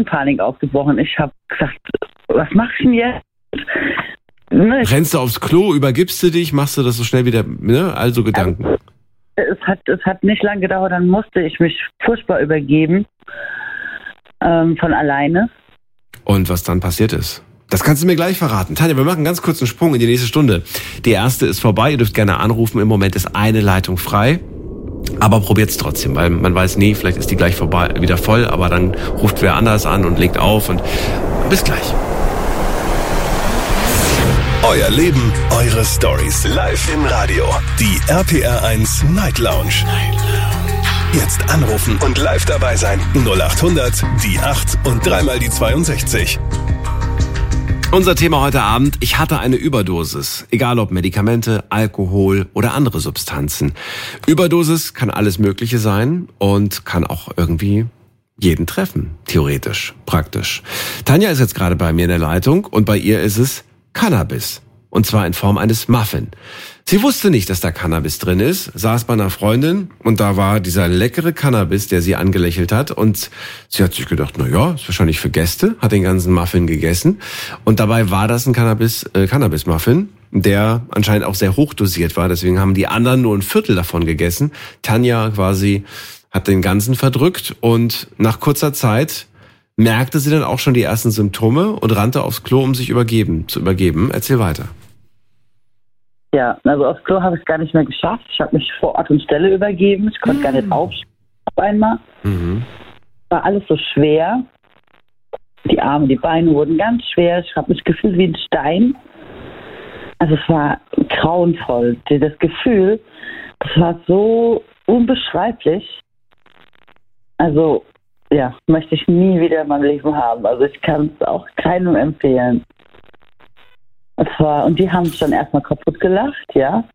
in Panik ausgebrochen. Ich habe gesagt, was machst du denn jetzt? Ne, Rennst du aufs Klo, übergibst du dich, machst du das so schnell wieder, ne? Also Gedanken. Es hat nicht lange gedauert, dann musste ich mich furchtbar übergeben, von alleine. Und was dann passiert ist? Das kannst du mir gleich verraten. Tanja, wir machen einen ganz kurzen Sprung in die nächste Stunde. Die erste ist vorbei, ihr dürft gerne anrufen. Im Moment ist eine Leitung frei. Aber probiert's trotzdem, weil man weiß nie, vielleicht ist die gleich vorbei, wieder voll, aber dann ruft wer anders an und legt auf und bis gleich. Euer Leben, eure Stories. Live im Radio. Die RPR1 Night Lounge. Jetzt anrufen und live dabei sein. 0800 die 8 und dreimal die 62. Unser Thema heute Abend: Ich hatte eine Überdosis. Egal ob Medikamente, Alkohol oder andere Substanzen. Überdosis kann alles Mögliche sein und kann auch irgendwie jeden treffen. Theoretisch, praktisch. Tanja ist jetzt gerade bei mir in der Leitung und bei ihr ist es Cannabis. Und zwar in Form eines Muffin. Sie wusste nicht, dass da Cannabis drin ist, saß bei einer Freundin und da war dieser leckere Cannabis, der sie angelächelt hat, und sie hat sich gedacht, na ja, ist wahrscheinlich für Gäste, hat den ganzen Muffin gegessen und dabei war das ein Cannabis-Muffin, der anscheinend auch sehr hoch dosiert war, deswegen haben die anderen nur ein Viertel davon gegessen. Tanja quasi hat den ganzen verdrückt und nach kurzer Zeit merkte sie dann auch schon die ersten Symptome und rannte aufs Klo, um sich zu übergeben. Erzähl weiter. Ja, also aufs Klo habe ich es gar nicht mehr geschafft. Ich habe mich vor Ort und Stelle übergeben. Ich konnte gar nicht aufstehen auf einmal. War alles so schwer. Die Arme, die Beine wurden ganz schwer. Ich habe mich gefühlt wie ein Stein. Also es war grauenvoll. Das Gefühl, das war so unbeschreiblich. Also, ja, möchte ich nie wieder in meinem Leben haben. Also ich kann es auch keinem empfehlen. Und die haben sich dann erstmal kaputt gelacht, ja.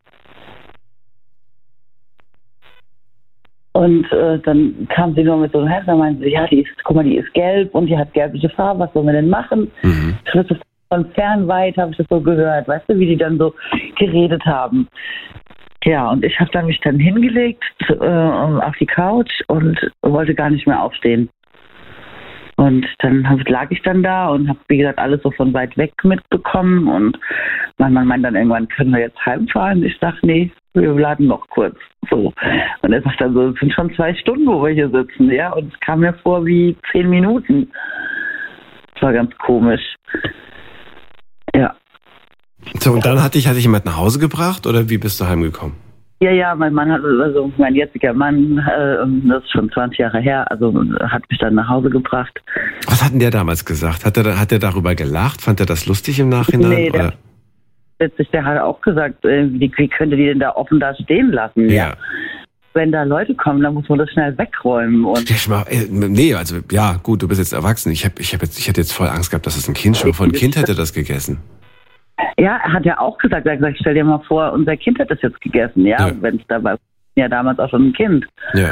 Und dann kam sie nur mit so einem Herz, dann meinte sie, ja, die ist gelb und die hat gelbliche Farbe, was sollen wir denn machen? Ich habe das von fernweit, habe ich das so gehört, weißt du, wie die dann so geredet haben. Ja, und ich habe mich dann hingelegt auf die Couch und wollte gar nicht mehr aufstehen. Und dann lag ich dann da und habe, wie gesagt, alles so von weit weg mitbekommen. Und mein Mann meint dann irgendwann, können wir jetzt heimfahren? Ich sage, nee, wir laden noch kurz. So. Und er sagt dann so, es sind schon 2 Stunden, wo wir hier sitzen. Ja, und es kam mir vor wie 10 Minuten. Das war ganz komisch. Ja. So, und dann hat dich jemand nach Hause gebracht oder wie bist du heimgekommen? Ja, mein jetziger Mann, das ist schon 20 Jahre her, also hat mich dann nach Hause gebracht. Was hat denn der damals gesagt? Hat er darüber gelacht? Fand er das lustig im Nachhinein? Nee, der hat auch gesagt, wie könnte die denn da offen da stehen lassen? Ja. Wenn da Leute kommen, dann muss man das schnell wegräumen. Und nee, also ja, gut, du bist jetzt erwachsen. Ich hätte jetzt voll Angst gehabt, dass es ein Kind schon von ein Kind hätte das gegessen. Ja, er hat ja auch gesagt, stell dir mal vor, unser Kind hat das jetzt gegessen, ja. Wenn es dabei war, ja damals auch schon ein Kind. Ja.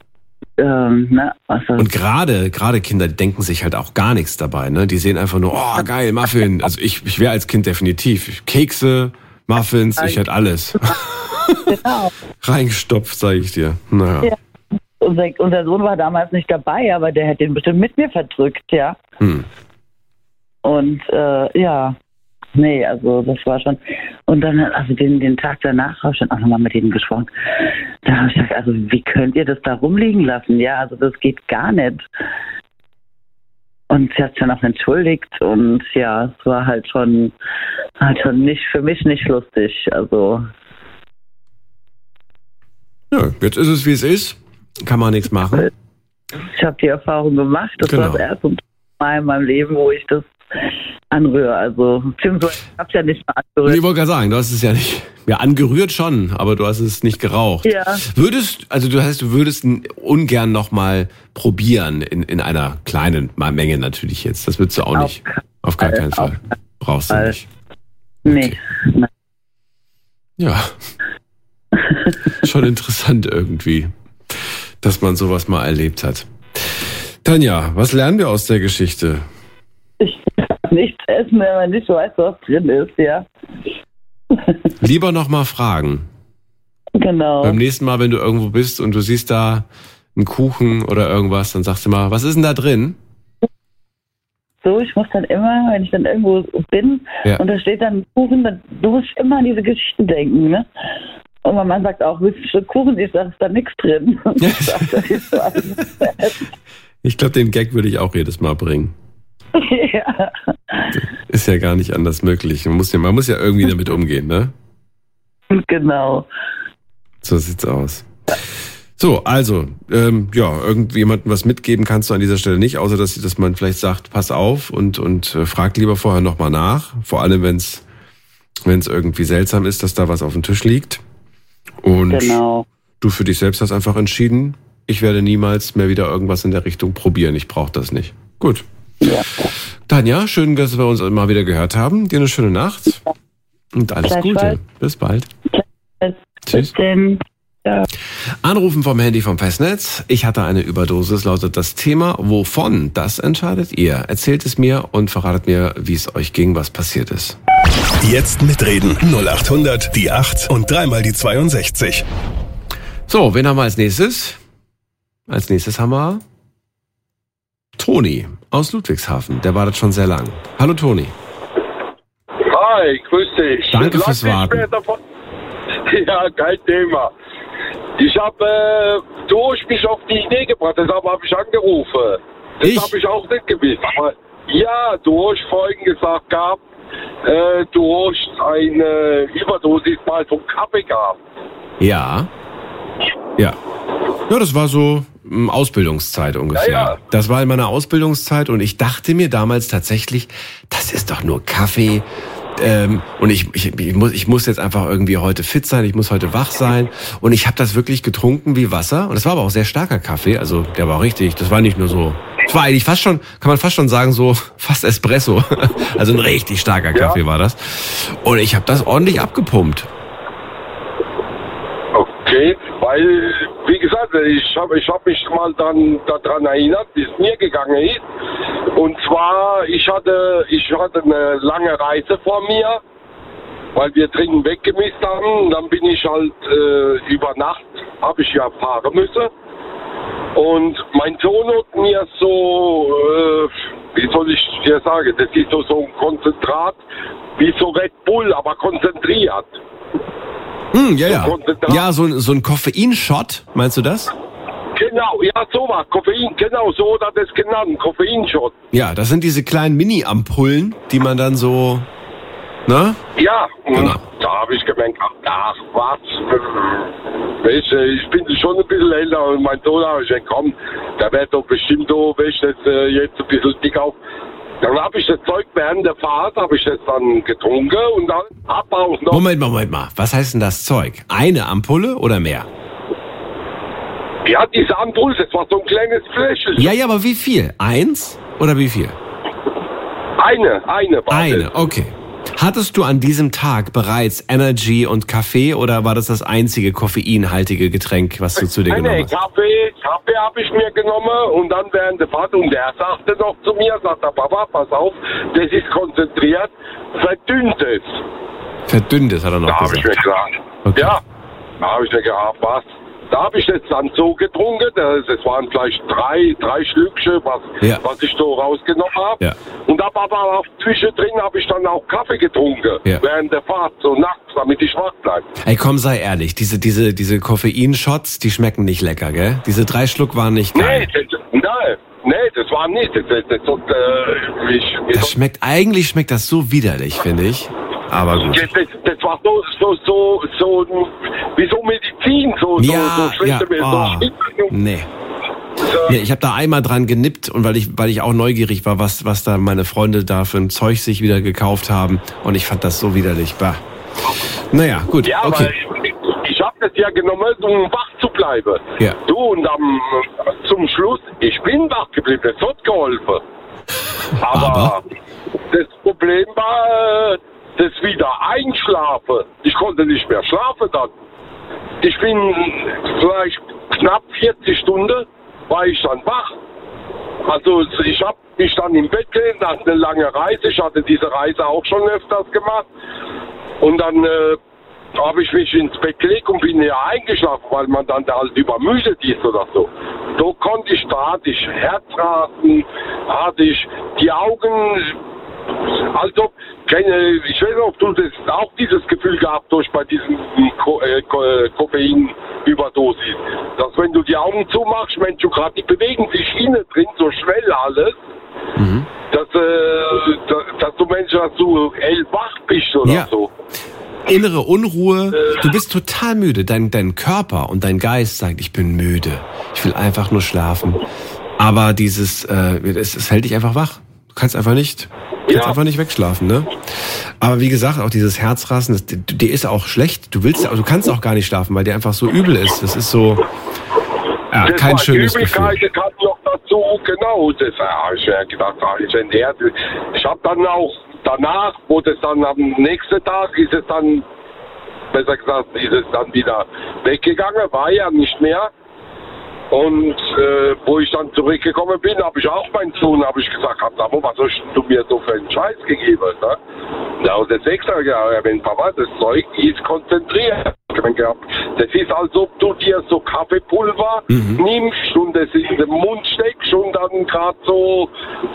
Und gerade Kinder, die denken sich halt auch gar nichts dabei, ne? Die sehen einfach nur, oh geil, Muffin. Also ich wäre als Kind definitiv Kekse, Muffins, ich hätte alles. Genau. Reingestopft, sage ich dir. Naja. Ja. Unser Sohn war damals nicht dabei, aber der hätte ihn bestimmt mit mir verdrückt, ja. Und ja. Nee, also das war schon. Und dann, also den Tag danach habe ich dann auch nochmal mit ihnen gesprochen. Da habe ich gesagt, also wie könnt ihr das da rumliegen lassen? Ja, also das geht gar nicht. Und sie hat sich dann auch entschuldigt und ja, es war halt schon nicht für mich nicht lustig. Also. Ja, jetzt ist es wie es ist. Kann man nichts machen. Ich habe die Erfahrung gemacht. Das war das erste Mal in meinem Leben, wo ich das anrühre, also beziehungsweise ich hab's ja nicht mehr angerührt. Ich wollte gerade sagen, du hast es ja nicht, angerührt schon, aber du hast es nicht geraucht. Ja. Du würdest ungern nochmal probieren in einer kleinen Menge natürlich jetzt. Das würdest du auch nicht. Auf gar keinen Fall. Brauchst du nicht. Nee. Okay. Ja. Schon interessant irgendwie, dass man sowas mal erlebt hat. Tanja, was lernen wir aus der Geschichte? Ich kann nichts essen, wenn man nicht weiß, was drin ist, ja. Lieber nochmal fragen. Genau. Beim nächsten Mal, wenn du irgendwo bist und du siehst da einen Kuchen oder irgendwas, dann sagst du mal, was ist denn da drin? so, ich muss dann immer, wenn ich dann irgendwo bin und da steht dann Kuchen, dann muss ich immer an diese Geschichten denken, ne? Und mein Mann sagt auch, willst du ein Stück Kuchen? Ich sage, ist da nichts drin. Ich glaube, den Gag würde ich auch jedes Mal bringen. Ja. Ist ja gar nicht anders möglich. Man muss ja irgendwie damit umgehen, ne? Genau. So sieht's aus. So, also, irgendjemandem was mitgeben kannst du an dieser Stelle nicht, außer dass man vielleicht sagt, pass auf und frag lieber vorher nochmal nach. Vor allem, wenn es irgendwie seltsam ist, dass da was auf dem Tisch liegt. Und du für dich selbst hast einfach entschieden, ich werde niemals mehr wieder irgendwas in der Richtung probieren. Ich brauche das nicht. Gut. Ja. Tanja, schön, dass wir uns mal wieder gehört haben. Dir eine schöne Nacht und alles Gute. Bis bald. Tschüss. Ja. Anrufen vom Handy vom Festnetz. Ich hatte eine Überdosis, lautet das Thema. Wovon? Das entscheidet ihr. Erzählt es mir und verratet mir, wie es euch ging, was passiert ist. Jetzt mitreden. 0800 die 8 und 3 die 62. So, wen haben wir als nächstes? Als nächstes haben wir Toni aus Ludwigshafen. Der wartet schon sehr lang. Hallo Toni. Hi, grüß dich. Danke fürs Warten. Ja, kein Thema. Ich habe mich auf die Idee gebracht, deshalb habe ich angerufen. Das habe ich auch nicht gewusst. Aber ja, du hast vorhin gesagt gehabt, du hast eine Überdosis mal vom Kaffee gehabt. Ja. Ja. Ja, das war so Ausbildungszeit ungefähr. Ja. Das war in meiner Ausbildungszeit und ich dachte mir damals tatsächlich, das ist doch nur Kaffee. Und ich muss jetzt einfach irgendwie heute fit sein, ich muss heute wach sein. Und ich habe das wirklich getrunken wie Wasser. Und es war aber auch sehr starker Kaffee, also der war richtig, das war nicht nur so, es war eigentlich fast schon, kann man fast schon sagen, so fast Espresso. Also ein richtig starker Kaffee war das. Und ich habe das ordentlich abgepumpt. Okay, weil, wie gesagt, ich hab mich mal dann daran erinnert, wie es mir gegangen ist. Und zwar, ich hatte eine lange Reise vor mir, weil wir dringend weggemisst haben. Und dann bin ich halt über Nacht, habe ich ja fahren müssen. Und mein Sohn hat mir so, wie soll ich dir sagen, das ist so ein Konzentrat, wie so Red Bull, aber konzentriert. Ja. Ja, so ein Koffeinshot, meinst du das? Genau, ja, sowas, Koffein, genau, so hat er das genannt, Koffeinshot. Ja, das sind diese kleinen Mini-Ampullen, die man dann so, ne? Ja, genau. Da habe ich gemerkt, ach was, weißt du, ich bin schon ein bisschen älter und mein Sohn habe ich gesagt, komm, der wird doch bestimmt so, weißt du, jetzt ein bisschen dick auf. Dann habe ich das Zeug während der Fahrt, habe ich das dann getrunken und dann habe auch noch... Moment mal. Was heißt denn das Zeug? Eine Ampulle oder mehr? Ja, diese Ampulle, das war so ein kleines Fläschchen. Ja, aber wie viel? 1 oder wie viel? Eine war Eine, das. okay. Hattest du an diesem Tag bereits Energy und Kaffee oder war das einzige koffeinhaltige Getränk, was du zu dir genommen hast? Kaffee habe ich mir genommen und dann während der Fahrt und der sagte noch zu mir, sagt der Papa, pass auf, das ist konzentriert, verdünnt es. Verdünnt es, hat er noch gesagt. Da habe ich mir gesagt, okay. Ja, da habe ich mir gedacht, was? Da habe ich jetzt dann so getrunken, das waren vielleicht drei Schlückchen, was ich so rausgenommen habe. Ja. Und aber auch zwischendrin habe ich dann auch Kaffee getrunken, während der Fahrt, so nachts, damit ich wach bleibe. Ey, komm, sei ehrlich, diese Koffeinshots, die schmecken nicht lecker, gell? Diese 3 Schluck waren nicht geil. Nee, das war nicht. Eigentlich schmeckt das so widerlich, finde ich. Aber gut. Das war so wie so Medizin, so Nee, ich habe da einmal dran genippt und weil ich auch neugierig war, was da meine Freunde da für ein Zeug sich wieder gekauft haben und ich fand das so widerlich. Bah. Naja, gut, ja, okay. Ich habe das ja genommen, um wach zu bleiben. Ja. Du, und zum Schluss, ich bin wach geblieben, das hat geholfen. Aber das Problem war, das wieder einschlafen. Ich konnte nicht mehr schlafen dann. Ich bin vielleicht knapp 40 Stunden, war ich dann wach. Also ich habe mich dann im Bett gelegt nach einer langen Reise. Ich hatte diese Reise auch schon öfters gemacht. Und dann habe ich mich ins Bett gelegt und bin ja eingeschlafen, weil man dann halt übermüdet ist oder so. Da hatte ich Herzrasen, hatte ich die Augen, also ich weiß nicht, ob du das auch dieses Gefühl gehabt hast bei diesem Koffeinüberdosis, dass wenn du die Augen zumachst, Mensch, die bewegen sich innen drin so schnell alles, dass du Mensch, dass du hellwach bist oder so. Innere Unruhe, du bist total müde, dein Körper und dein Geist sagt, ich bin müde, ich will einfach nur schlafen, aber es hält dich einfach wach, du kannst einfach nicht wegschlafen, ne? Aber wie gesagt, auch dieses Herzrasen, dir ist auch schlecht, du kannst auch gar nicht schlafen, weil dir einfach so übel ist, das ist so, kein schönes Gefühl. Kann noch dazu, genau, das habe ich ja gedacht, ich habe dann auch danach, wo das dann am nächsten Tag ist es dann wieder weggegangen, war ja nicht mehr. Und wo ich dann zurückgekommen bin, habe ich auch meinen Sohn gesagt, aber was hast du mir so für einen Scheiß gegeben? Ne? Ja, und der Sechser, wenn Papa, das Zeug ist konzentriert. Das ist, als ob du dir so Kaffeepulver nimmst und das in den Mund steckst und dann gerade so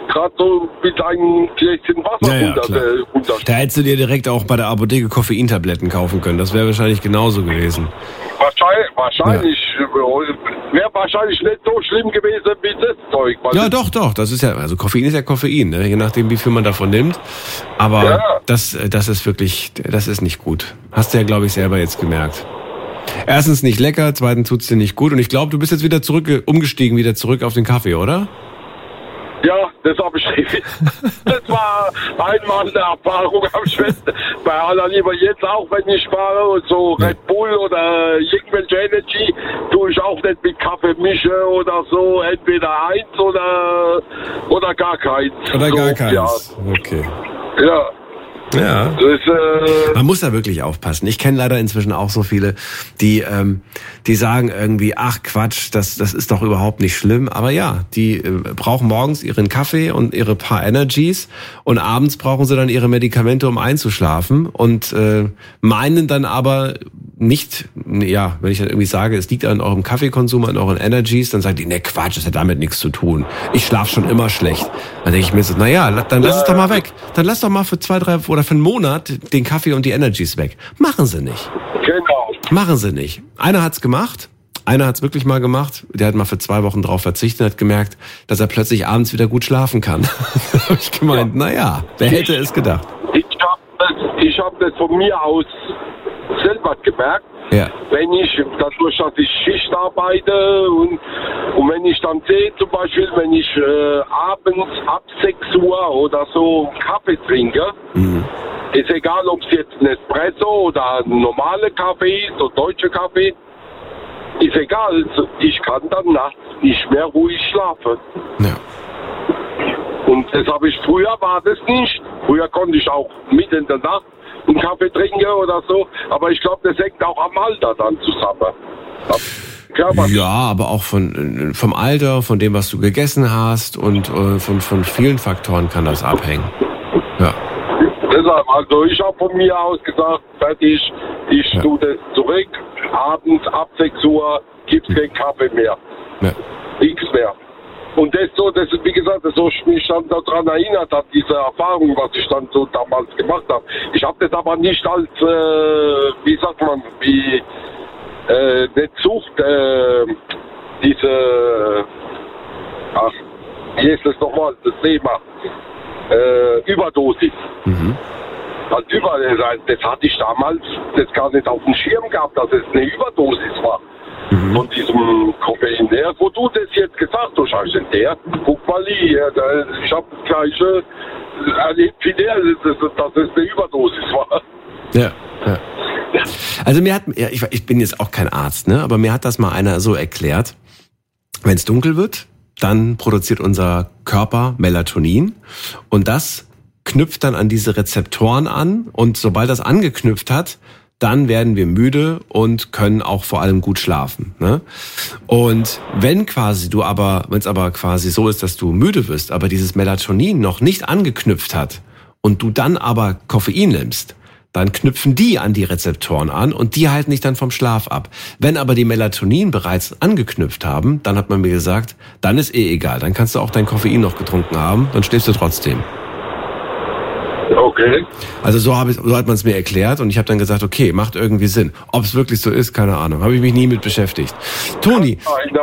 mit einem Gläschen Wasser runter. Da hättest du dir direkt auch bei der Apotheke Koffeintabletten kaufen können. Das wäre wahrscheinlich genauso gewesen. Wahrscheinlich wäre wahrscheinlich nicht so schlimm gewesen wie das Zeug. Ja, doch. Das ist ja, also Koffein ist ja Koffein, ne? Je nachdem, wie viel man davon nimmt. Aber das ist wirklich, das ist nicht gut. Hast du ja, glaube ich, selber jetzt gemerkt. Erstens nicht lecker, zweitens tut's dir nicht gut. Und ich glaube, du bist jetzt wieder umgestiegen auf den Kaffee, oder? Ja, das habe ich. Das war einmal eine Erfahrung am Schwester. Bei aller Liebe jetzt auch, wenn ich fahre, so Red Bull oder irgendwelche Energy, tue ich auch nicht mit Kaffee mischen oder so. Entweder eins oder gar keins. Oder so, gar keins. Ja. Okay. Ja. Ja. Man muss da wirklich aufpassen. Ich kenne leider inzwischen auch so viele, die sagen irgendwie, ach Quatsch, das ist doch überhaupt nicht schlimm. Aber ja, die brauchen morgens ihren Kaffee und ihre paar Energies und abends brauchen sie dann ihre Medikamente, um einzuschlafen und meinen dann aber nicht, ja, wenn ich dann irgendwie sage, es liegt an eurem Kaffeekonsum, an euren Energies, dann sagen die, ne Quatsch, das hat damit nichts zu tun. Ich schlafe schon immer schlecht. Dann denke ich mir so, naja, dann lass es doch mal weg. Dann lass doch mal für 2, 3 oder für einen Monat den Kaffee und die Energies weg. Machen sie nicht. Genau. Machen sie nicht. Einer hat's gemacht. Einer hat's wirklich mal gemacht. Der hat mal für 2 Wochen drauf verzichtet und hat gemerkt, dass er plötzlich abends wieder gut schlafen kann. Da habe ich gemeint, naja, wer hätte es gedacht? Ich hab das von mir aus selber gemerkt. Ja. Wenn ich, dadurch, dass ich Schicht arbeite und wenn ich dann sehe, zum Beispiel, wenn ich abends ab 6 Uhr oder so Kaffee trinke, ist egal, ob es jetzt ein Espresso oder ein normaler Kaffee ist oder deutscher Kaffee, ist egal, ich kann dann nachts nicht mehr ruhig schlafen. Ja. Und das habe ich früher, war das nicht. Früher konnte ich auch mitten in der Nacht einen Kaffee trinken oder so, aber ich glaube, das hängt auch am Alter dann zusammen. Ja, aber auch vom Alter, von dem, was du gegessen hast und von vielen Faktoren kann das abhängen. Ja. Deshalb, also ich habe von mir aus gesagt, fertig, ich tue das zurück, abends ab 6 Uhr gibt es keinen Kaffee mehr. Ja. Nichts mehr. Und das wie gesagt, so mich dann daran erinnert hat, diese Erfahrung, was ich dann so damals gemacht habe. Ich habe das aber nicht als, wie sagt man, wie nicht Sucht, wie ist das nochmal, das Thema, Überdosis. Als das hatte ich damals das gar nicht auf dem Schirm gehabt, dass es eine Überdosis war. Von diesem Koffein. Wo du das jetzt gesagt hast, guck mal hier, ich habe das Gleiche erlebt wie der, dass es eine Überdosis war. Ja. Also ich bin jetzt auch kein Arzt, ne? Aber mir hat das mal einer so erklärt, wenn es dunkel wird, dann produziert unser Körper Melatonin und das knüpft dann an diese Rezeptoren an und sobald das angeknüpft hat, dann werden wir müde und können auch vor allem gut schlafen. Ne? Und wenn es aber quasi so ist, dass du müde wirst, aber dieses Melatonin noch nicht angeknüpft hat und du dann aber Koffein nimmst, dann knüpfen die an die Rezeptoren an und die halten dich dann vom Schlaf ab. Wenn aber die Melatonin bereits angeknüpft haben, dann hat man mir gesagt, dann ist egal. Dann kannst du auch dein Koffein noch getrunken haben, dann schläfst du trotzdem. Okay. Also so hat man es mir erklärt und ich habe dann gesagt, okay, macht irgendwie Sinn. Ob es wirklich so ist, keine Ahnung. Habe ich mich nie mit beschäftigt. Toni,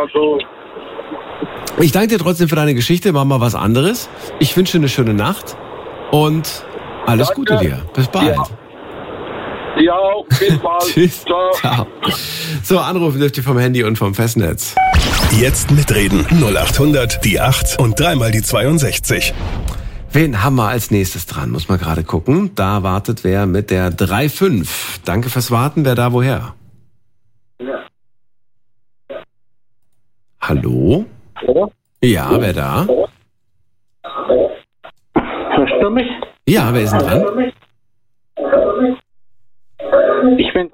ich danke dir trotzdem für deine Geschichte. Mach mal was anderes. Ich wünsche eine schöne Nacht und alles Gute dir. Bis bald. Ja, bis bald. Tschüss. Ciao. So, anrufen dürft ihr vom Handy und vom Festnetz. Jetzt mitreden. 0800 die 8 und dreimal die 62. Wen haben wir als nächstes dran? Muss man gerade gucken. Da wartet wer mit der 3.5. Danke fürs Warten. Wer da woher? Hallo? Ja, wer da? Hörst du mich? Ja, wer ist denn dran? Ich bin.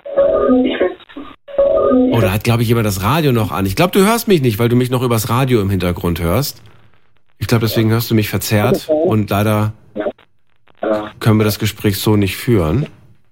Oh, da hat, glaube ich, jemand das Radio noch an. Ich glaube, du hörst mich nicht, weil du mich noch übers Radio im Hintergrund hörst. Ich glaube, deswegen hörst du mich verzerrt und leider können wir das Gespräch so nicht führen.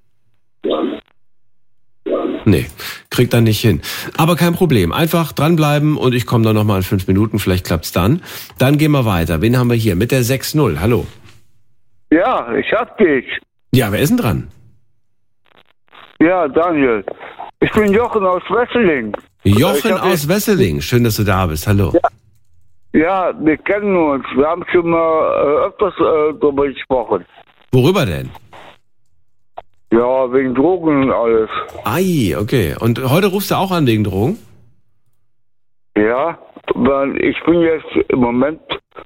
Nee, kriegt dann nicht hin. Aber kein Problem. Einfach dranbleiben und ich komme dann nochmal in 5 Minuten. Vielleicht klappt's dann. Dann gehen wir weiter. Wen haben wir hier? Mit der 6.0. Hallo. Ja, ich hab dich. Ja, wer ist denn dran? Ja, Daniel. Ich bin Jochen aus Wesseling. Jochen aus Wesseling. Schön, dass du da bist. Hallo. Ja, wir kennen uns. Wir haben schon mal öfters darüber gesprochen. Worüber denn? Ja, wegen Drogen und alles. Ei, okay. Und heute rufst du auch an wegen Drogen? Ja, weil ich bin jetzt im Moment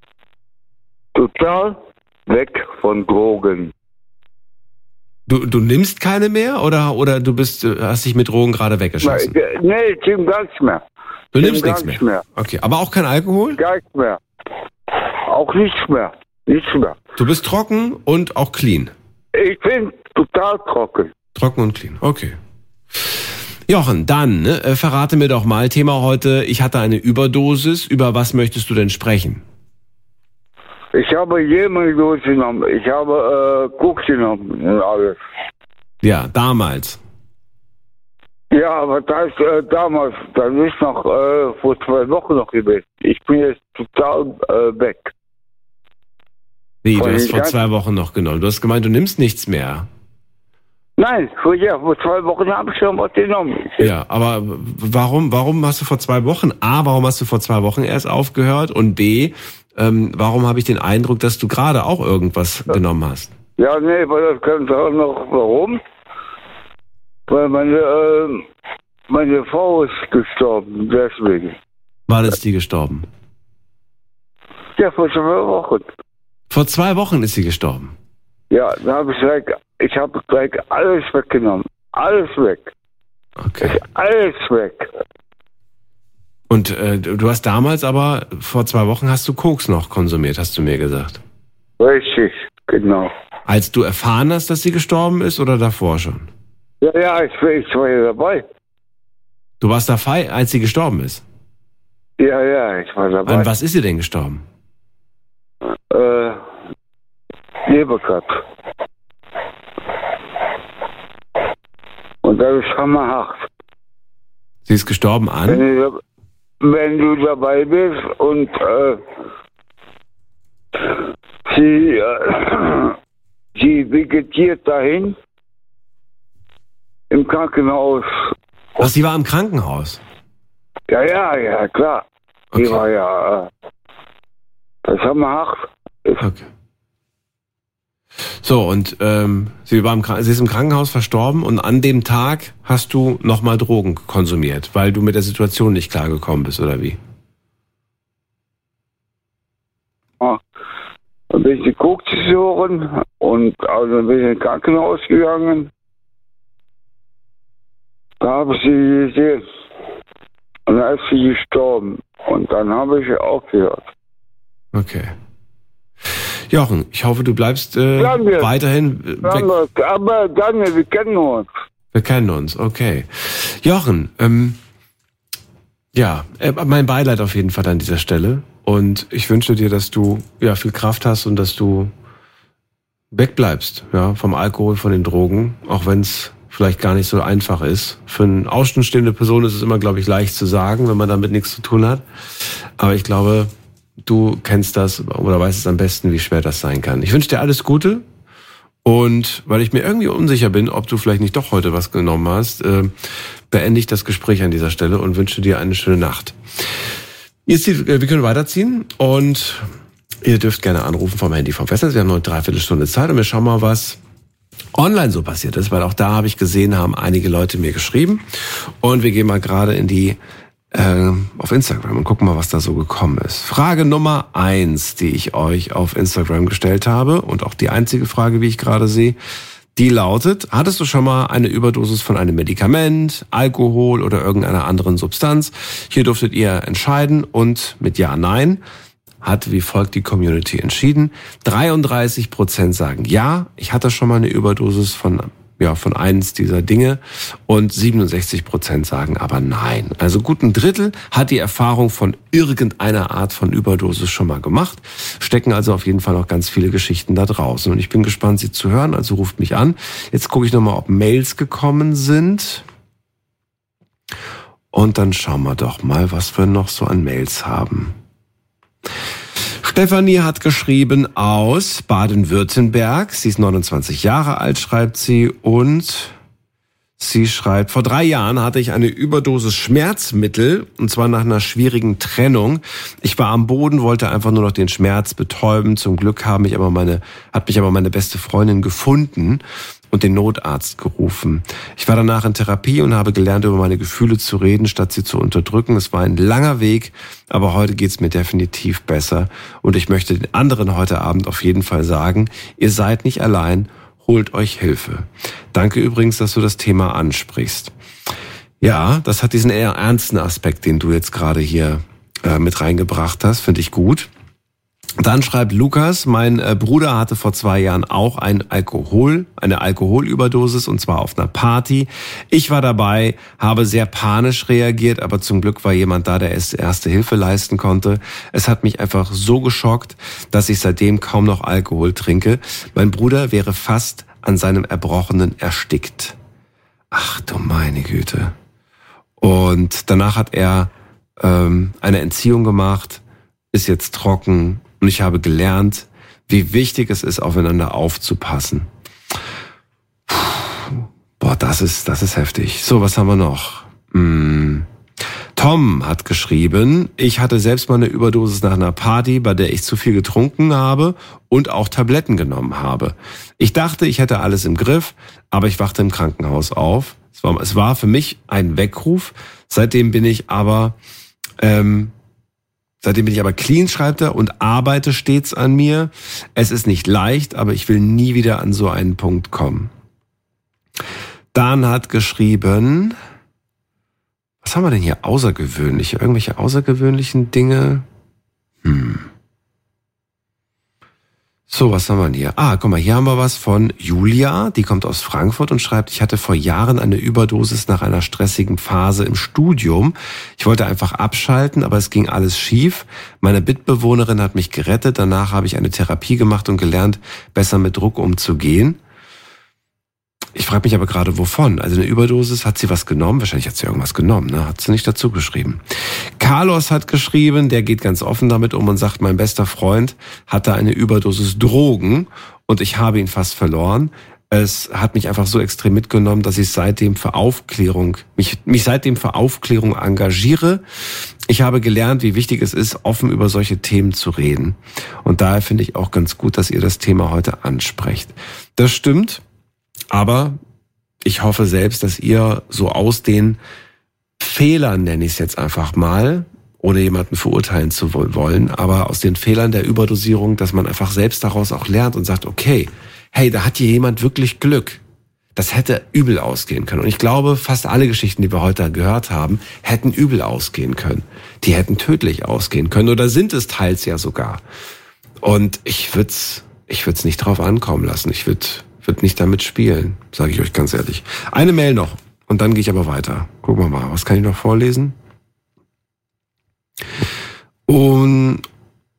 total weg von Drogen. Du nimmst keine mehr oder du hast dich mit Drogen gerade weggeschossen? Nee, ich nehme gar nichts mehr. Du nimmst nichts mehr? Okay, aber auch kein Alkohol? Gar nichts mehr. Auch nichts mehr. Nichts mehr. Du bist trocken und auch clean? Ich bin total trocken. Trocken und clean, okay. Jochen, dann verrate mir doch mal, Thema heute, ich hatte eine Überdosis. Über was möchtest du denn sprechen? Ich habe jemanden durchgenommen. Ich habe Koks genommen und alles. Ja, damals. Ja, aber das ist damals. Das ist noch vor 2 Wochen noch gewesen. Ich bin jetzt total weg. Wie, du hast vor 2 Wochen noch genommen. Du hast gemeint, du nimmst nichts mehr. Nein, vor 2 Wochen habe ich schon was genommen. Ja, aber warum hast du vor 2 Wochen? A, warum hast du vor 2 Wochen erst aufgehört? Und B, warum habe ich den Eindruck, dass du gerade auch irgendwas genommen hast? Ja, nee, weil das kann auch noch, warum? Weil meine Frau ist gestorben, deswegen. Wann ist die gestorben? Ja, vor 2 Wochen. Vor 2 Wochen ist sie gestorben? Ja, da habe ich habe gleich alles weggenommen. Alles weg. Okay. Alles weg. Und du hast damals aber, vor 2 Wochen hast du Koks noch konsumiert, hast du mir gesagt. Richtig, genau. Als du erfahren hast, dass sie gestorben ist oder davor schon? Ja, ich war ja dabei. Du warst dabei, als sie gestorben ist? Ja, ich war dabei. An was ist sie denn gestorben? Leberkrebs. Und das ist hammerhart. Sie ist gestorben an? Wenn du dabei bist und sie vegetiert dahin im Krankenhaus. Ach, sie war im Krankenhaus? Ja, klar. Okay. Die war ja, das ist hammerhart. Okay. So, und sie ist im Krankenhaus verstorben und an dem Tag hast du nochmal Drogen konsumiert, weil du mit der Situation nicht klargekommen bist, oder wie? Ja. Dann bin ich die Kokzessoren und also bin ich ins Krankenhaus gegangen. Da habe ich sie gesehen. Und da ist sie gestorben. Und dann habe ich aufgehört. Okay. Jochen, ich hoffe, du bleibst weiterhin weg. Aber Daniel, wir kennen uns. Wir kennen uns, okay. Jochen, mein Beileid auf jeden Fall an dieser Stelle. Und ich wünsche dir, dass du viel Kraft hast und dass du wegbleibst, ja, vom Alkohol, von den Drogen, auch wenn es vielleicht gar nicht so einfach ist. Für eine außenstehende Person ist es immer, glaube ich, leicht zu sagen, wenn man damit nichts zu tun hat. Aber ich glaube, du kennst das oder weißt es am besten, wie schwer das sein kann. Ich wünsche dir alles Gute. Und weil ich mir irgendwie unsicher bin, ob du vielleicht nicht doch heute was genommen hast, beende ich das Gespräch an dieser Stelle und wünsche dir eine schöne Nacht. Wir können weiterziehen und ihr dürft gerne anrufen vom Handy vom Festnetz. Wir haben noch eine Dreiviertelstunde Zeit und wir schauen mal, was online so passiert ist, weil auch da habe ich gesehen, haben einige Leute mir geschrieben und wir gehen mal gerade in die auf Instagram und gucken mal, was da so gekommen ist. Frage Nummer 1, die ich euch auf Instagram gestellt habe und auch die einzige Frage, wie ich gerade sehe, die lautet: Hattest du schon mal eine Überdosis von einem Medikament, Alkohol oder irgendeiner anderen Substanz? Hier durftet ihr entscheiden und mit Ja, Nein hat wie folgt die Community entschieden. 33% sagen ja, ich hatte schon mal eine Überdosis von eins dieser Dinge und 67% sagen aber nein. Also gut ein Drittel hat die Erfahrung von irgendeiner Art von Überdosis schon mal gemacht, stecken also auf jeden Fall noch ganz viele Geschichten da draußen und ich bin gespannt, sie zu hören, also ruft mich an. Jetzt gucke ich nochmal, ob Mails gekommen sind und dann schauen wir doch mal, was wir noch so an Mails haben. Stefanie hat geschrieben aus Baden-Württemberg. Sie ist 29 Jahre alt, schreibt sie. Und sie schreibt, vor 3 Jahren hatte ich eine Überdosis Schmerzmittel. Und zwar nach einer schwierigen Trennung. Ich war am Boden, wollte einfach nur noch den Schmerz betäuben. Zum Glück hat mich aber meine beste Freundin gefunden und den Notarzt gerufen. Ich war danach in Therapie und habe gelernt, über meine Gefühle zu reden, statt sie zu unterdrücken. Es war ein langer Weg, aber heute geht's mir definitiv besser. Und ich möchte den anderen heute Abend auf jeden Fall sagen, ihr seid nicht allein, holt euch Hilfe. Danke übrigens, dass du das Thema ansprichst. Ja, das hat diesen eher ernsten Aspekt, den du jetzt gerade hier mit reingebracht hast, finde ich gut. Dann schreibt Lukas, mein Bruder hatte vor 2 Jahren auch eine Alkoholüberdosis und zwar auf einer Party. Ich war dabei, habe sehr panisch reagiert, aber zum Glück war jemand da, der erste Hilfe leisten konnte. Es hat mich einfach so geschockt, dass ich seitdem kaum noch Alkohol trinke. Mein Bruder wäre fast an seinem Erbrochenen erstickt. Ach du meine Güte. Und danach hat er eine Entziehung gemacht, ist jetzt trocken. Und ich habe gelernt, wie wichtig es ist, aufeinander aufzupassen. Boah, das ist heftig. So, was haben wir noch? Tom hat geschrieben, ich hatte selbst mal eine Überdosis nach einer Party, bei der ich zu viel getrunken habe und auch Tabletten genommen habe. Ich dachte, ich hätte alles im Griff, aber ich wachte im Krankenhaus auf. Es war für mich ein Weckruf. Seitdem bin ich aber clean, schreibt er, und arbeite stets an mir. Es ist nicht leicht, aber ich will nie wieder an so einen Punkt kommen. Dan hat geschrieben, was haben wir denn hier außergewöhnliche? Irgendwelche außergewöhnlichen Dinge? So, was haben wir denn hier? Guck mal, hier haben wir was von Julia, die kommt aus Frankfurt und schreibt, ich hatte vor Jahren eine Überdosis nach einer stressigen Phase im Studium. Ich wollte einfach abschalten, aber es ging alles schief. Meine Mitbewohnerin hat mich gerettet. Danach habe ich eine Therapie gemacht und gelernt, besser mit Druck umzugehen. Ich frage mich aber gerade, wovon? Also eine Überdosis, hat sie was genommen? Wahrscheinlich hat sie irgendwas genommen, ne? Hat sie nicht dazu geschrieben. Carlos hat geschrieben, der geht ganz offen damit um und sagt, mein bester Freund hatte eine Überdosis Drogen und ich habe ihn fast verloren. Es hat mich einfach so extrem mitgenommen, dass ich seitdem mich seitdem für Aufklärung engagiere. Ich habe gelernt, wie wichtig es ist, offen über solche Themen zu reden. Und daher finde ich auch ganz gut, dass ihr das Thema heute ansprecht. Das stimmt. Aber ich hoffe selbst, dass ihr so aus den Fehlern, nenne ich es jetzt einfach mal, ohne jemanden verurteilen zu wollen, aber aus den Fehlern der Überdosierung, dass man einfach selbst daraus auch lernt und sagt, okay, hey, da hat hier jemand wirklich Glück. Das hätte übel ausgehen können. Und ich glaube, fast alle Geschichten, die wir heute gehört haben, hätten übel ausgehen können. Die hätten tödlich ausgehen können oder sind es teils ja sogar. Und ich würde es nicht drauf ankommen lassen. Ich würde nicht damit spielen, sage ich euch ganz ehrlich. Eine Mail noch und dann gehe ich aber weiter. Gucken wir mal, was kann ich noch vorlesen? Und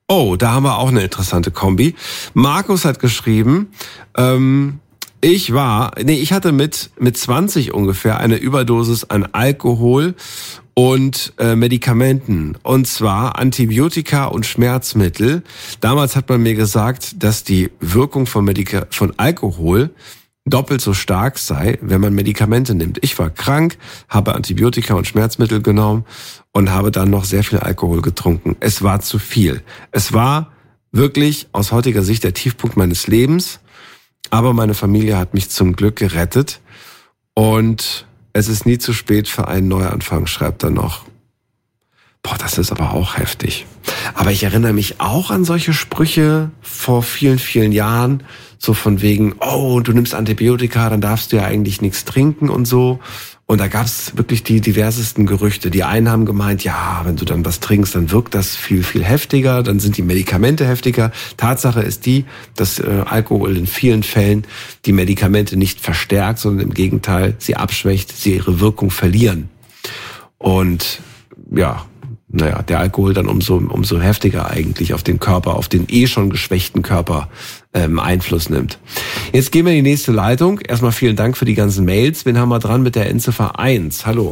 Oh, da haben wir auch eine interessante Kombi. Markus hat geschrieben, ich hatte mit 20 ungefähr eine Überdosis an Alkohol und Medikamenten, und zwar Antibiotika und Schmerzmittel. Damals hat man mir gesagt, dass die Wirkung von Alkohol doppelt so stark sei, wenn man Medikamente nimmt. Ich war krank, habe Antibiotika und Schmerzmittel genommen und habe dann noch sehr viel Alkohol getrunken. Es war zu viel. Es war wirklich aus heutiger Sicht der Tiefpunkt meines Lebens, aber meine Familie hat mich zum Glück gerettet und es ist nie zu spät für einen Neuanfang, schreibt er noch. Boah, das ist aber auch heftig. Aber ich erinnere mich auch an solche Sprüche vor vielen, vielen Jahren, so von wegen, oh, du nimmst Antibiotika, dann darfst du ja eigentlich nichts trinken und so. Und da gab es wirklich die diversesten Gerüchte. Die einen haben gemeint, ja, wenn du dann was trinkst, dann wirkt das viel, viel heftiger, dann sind die Medikamente heftiger. Tatsache ist die, dass Alkohol in vielen Fällen die Medikamente nicht verstärkt, sondern im Gegenteil sie abschwächt, sie ihre Wirkung verlieren. Und ja, der Alkohol dann umso heftiger eigentlich auf den Körper, auf den schon geschwächten Körper Einfluss nimmt. Jetzt gehen wir in die nächste Leitung. Erstmal vielen Dank für die ganzen Mails. Wen haben wir dran mit der Endziffer 1? Hallo.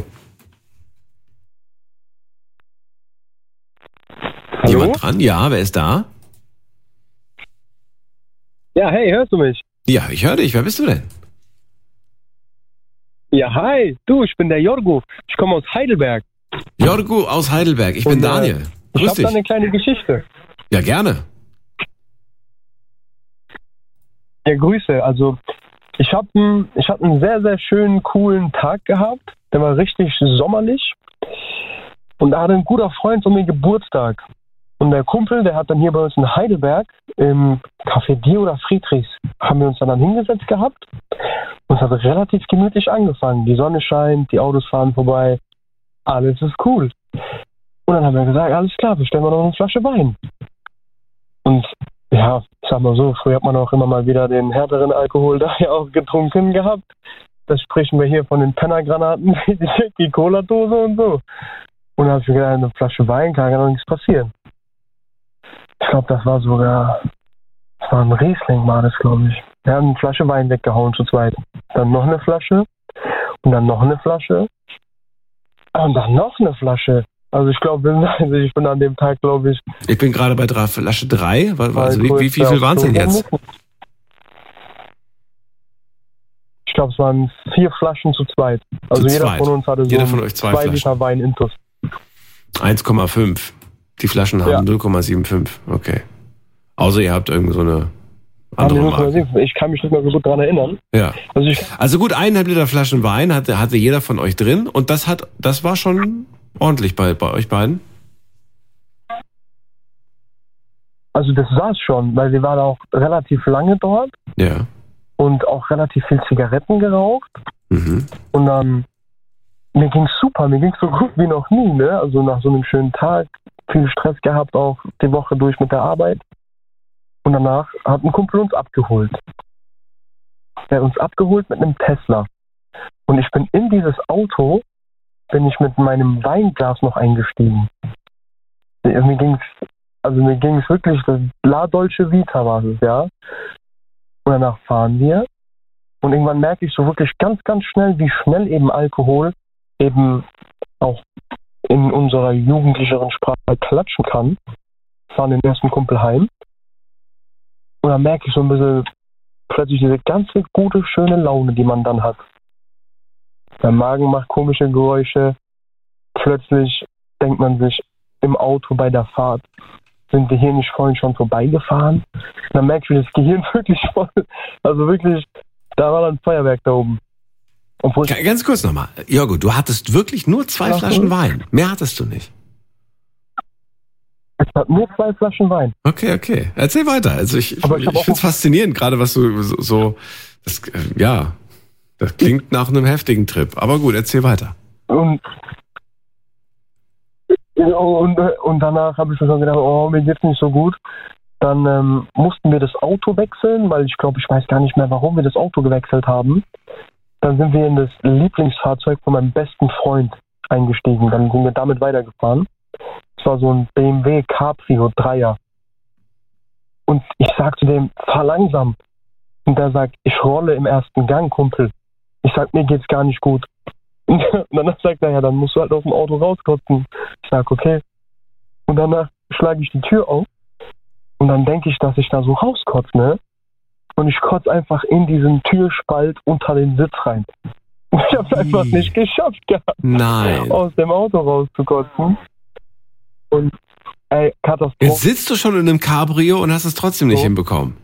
Hallo? Jemand dran? Ja, wer ist da? Ja, hey, hörst du mich? Ja, ich höre dich. Wer bist du denn? Ja, hi. Du, ich bin der Jorgo. Ich komme aus Heidelberg. Jorgo aus Heidelberg. Ich bin Daniel. Ich Grüß habe da dich. eine kleine Geschichte. Ja, gerne. Ja, Grüße. Also, ich hab einen sehr, sehr schönen, coolen Tag gehabt. Der war richtig sommerlich. Und da hatte ein guter Freund von mir Geburtstag. Und der Kumpel, der hat dann hier bei uns in Heidelberg im Café Dio oder Friedrichs, haben wir uns dann hingesetzt gehabt. Und es hat relativ gemütlich angefangen. Die Sonne scheint, die Autos fahren vorbei. Alles ist cool. Und dann haben wir gesagt, alles klar, bestellen wir noch eine Flasche Wein. Und ja, ich sag mal so, früher hat man auch immer mal wieder den härteren Alkohol daher auch getrunken gehabt. Das sprechen wir hier von den Pennergranaten, die Cola-Dose und so. Und dann habe ich mir gedacht, eine Flasche Wein kann ja noch nichts passieren. Ich glaube, das war ein Riesling, war das, glaube ich. Wir haben eine Flasche Wein weggehauen zu zweit. Dann noch eine Flasche und dann noch eine Flasche. Und dann noch eine Flasche. Also ich glaube, ich bin an dem Tag, glaube ich... Ich bin gerade bei Flasche 3. Also wie viel waren es denn jetzt? Ich glaube, es waren 4 Flaschen zu zweit. Also jeder von uns hatte so von euch 2 Liter Wein intus. 1,5. Die Flaschen haben 0,75. Okay. Außer ihr habt irgend so eine andere Marke. Ich kann mich nicht mehr so gut daran erinnern. Ja. Also gut, 1,5 Liter Flaschen Wein hatte jeder von euch drin und das war schon ordentlich bei euch beiden? Also das war es schon, weil wir waren auch relativ lange dort. Ja. Und auch relativ viel Zigaretten geraucht. Mhm. Und dann, mir ging's super, mir ging's so gut wie noch nie, ne? Also nach so einem schönen Tag, viel Stress gehabt, auch die Woche durch mit der Arbeit. Und danach hat ein Kumpel uns abgeholt. Der hat uns abgeholt mit einem Tesla. Und ich bin in dieses Auto, mit meinem Weinglas noch eingestiegen. Mir ging's wirklich, das La Dolce Vita war es, ja. Und danach fahren wir. Und irgendwann merke ich so wirklich ganz, ganz schnell, wie schnell eben Alkohol eben auch in unserer jugendlicheren Sprache klatschen kann. Fahren den ersten Kumpel heim. Und dann merke ich so ein bisschen plötzlich diese ganze gute, schöne Laune, die man dann hat. Der Magen macht komische Geräusche. Plötzlich denkt man sich im Auto bei der Fahrt, sind wir hier nicht vorhin schon vorbeigefahren? Und dann merke ich, wie das Gehirn wirklich voll, also wirklich, da war dann Feuerwerk da oben. Ganz kurz nochmal, Jorgo, du hattest wirklich nur 2 Flaschen Wein. Mehr hattest du nicht. Ich hatte nur 2 Flaschen Wein. Okay. Erzähl weiter. Also ich finde es faszinierend, gerade was du das klingt nach einem heftigen Trip. Aber gut, erzähl weiter. Und danach habe ich schon gedacht, oh, mir geht's nicht so gut. Dann mussten wir das Auto wechseln, weil ich weiß gar nicht mehr, warum wir das Auto gewechselt haben. Dann sind wir in das Lieblingsfahrzeug von meinem besten Freund eingestiegen. Dann sind wir damit weitergefahren. Es war so ein BMW Cabrio 3er. Und ich sag zu dem, fahr langsam. Und der sagt, ich rolle im ersten Gang, Kumpel. Ich sag, mir geht's gar nicht gut. Und danach sagt er, ja, dann musst du halt aus dem Auto rauskotzen. Ich sag, okay. Und danach schlage ich die Tür auf. Und dann denke ich, dass ich da so rauskotze, ne? Und ich kotze einfach in diesen Türspalt unter den Sitz rein. Ich habe es einfach nicht geschafft gehabt, Nein. aus dem Auto rauszukotzen. Und Katastrophe. Jetzt sitzt du schon in einem Cabrio und hast es trotzdem nicht hinbekommen.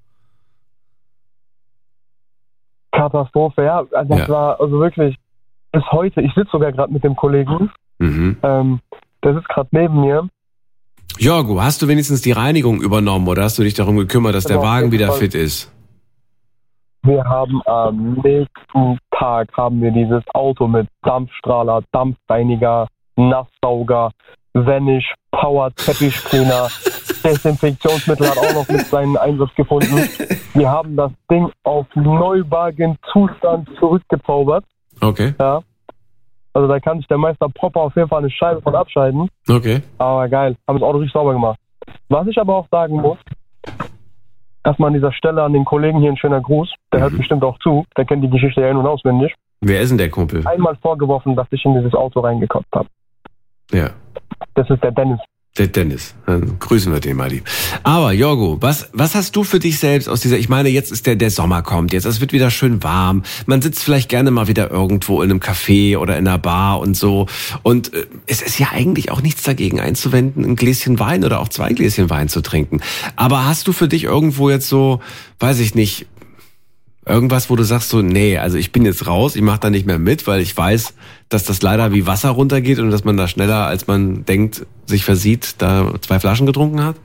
Katastrophe, ja. Also das war also wirklich bis heute. Ich sitze sogar gerade mit dem Kollegen. Der sitzt gerade neben mir. Jorgo, hast du wenigstens die Reinigung übernommen oder hast du dich darum gekümmert, dass der Wagen wieder fit ist? Wir haben am nächsten Tag dieses Auto mit Dampfstrahler, Dampfreiniger, Nasssauger, Vanish, Power, Teppichcleaner, Desinfektionsmittel hat auch noch mit seinen Einsatz gefunden. Wir haben das Ding auf Neuwagen-Zustand zurückgezaubert. Okay. Ja. Also da kann sich der Meister Popper auf jeden Fall eine Scheibe von abscheiden. Okay. Aber geil, haben das Auto richtig sauber gemacht. Was ich aber auch sagen muss, erstmal an dieser Stelle an den Kollegen hier ein schöner Gruß. Der hört bestimmt auch zu. Der kennt die Geschichte ja in- und auswendig. Wer ist denn der Kumpel? Einmal vorgeworfen, dass ich in dieses Auto reingekotzt habe. Ja. Das ist der Dennis. Der Dennis. Dann grüßen wir den mal lieb. Aber Jorgo, was hast du für dich selbst aus dieser, ich meine, jetzt ist der Sommer kommt jetzt, es wird wieder schön warm. Man sitzt vielleicht gerne mal wieder irgendwo in einem Café oder in einer Bar und so. Und es ist ja eigentlich auch nichts dagegen einzuwenden, ein Gläschen Wein oder auch 2 Gläschen Wein zu trinken. Aber hast du für dich irgendwo jetzt so, weiß ich nicht, irgendwas, wo du sagst so, nee, also ich bin jetzt raus, ich mache da nicht mehr mit, weil ich weiß, dass das leider wie Wasser runtergeht und dass man da schneller, als man denkt, sich versieht, da 2 Flaschen getrunken hat?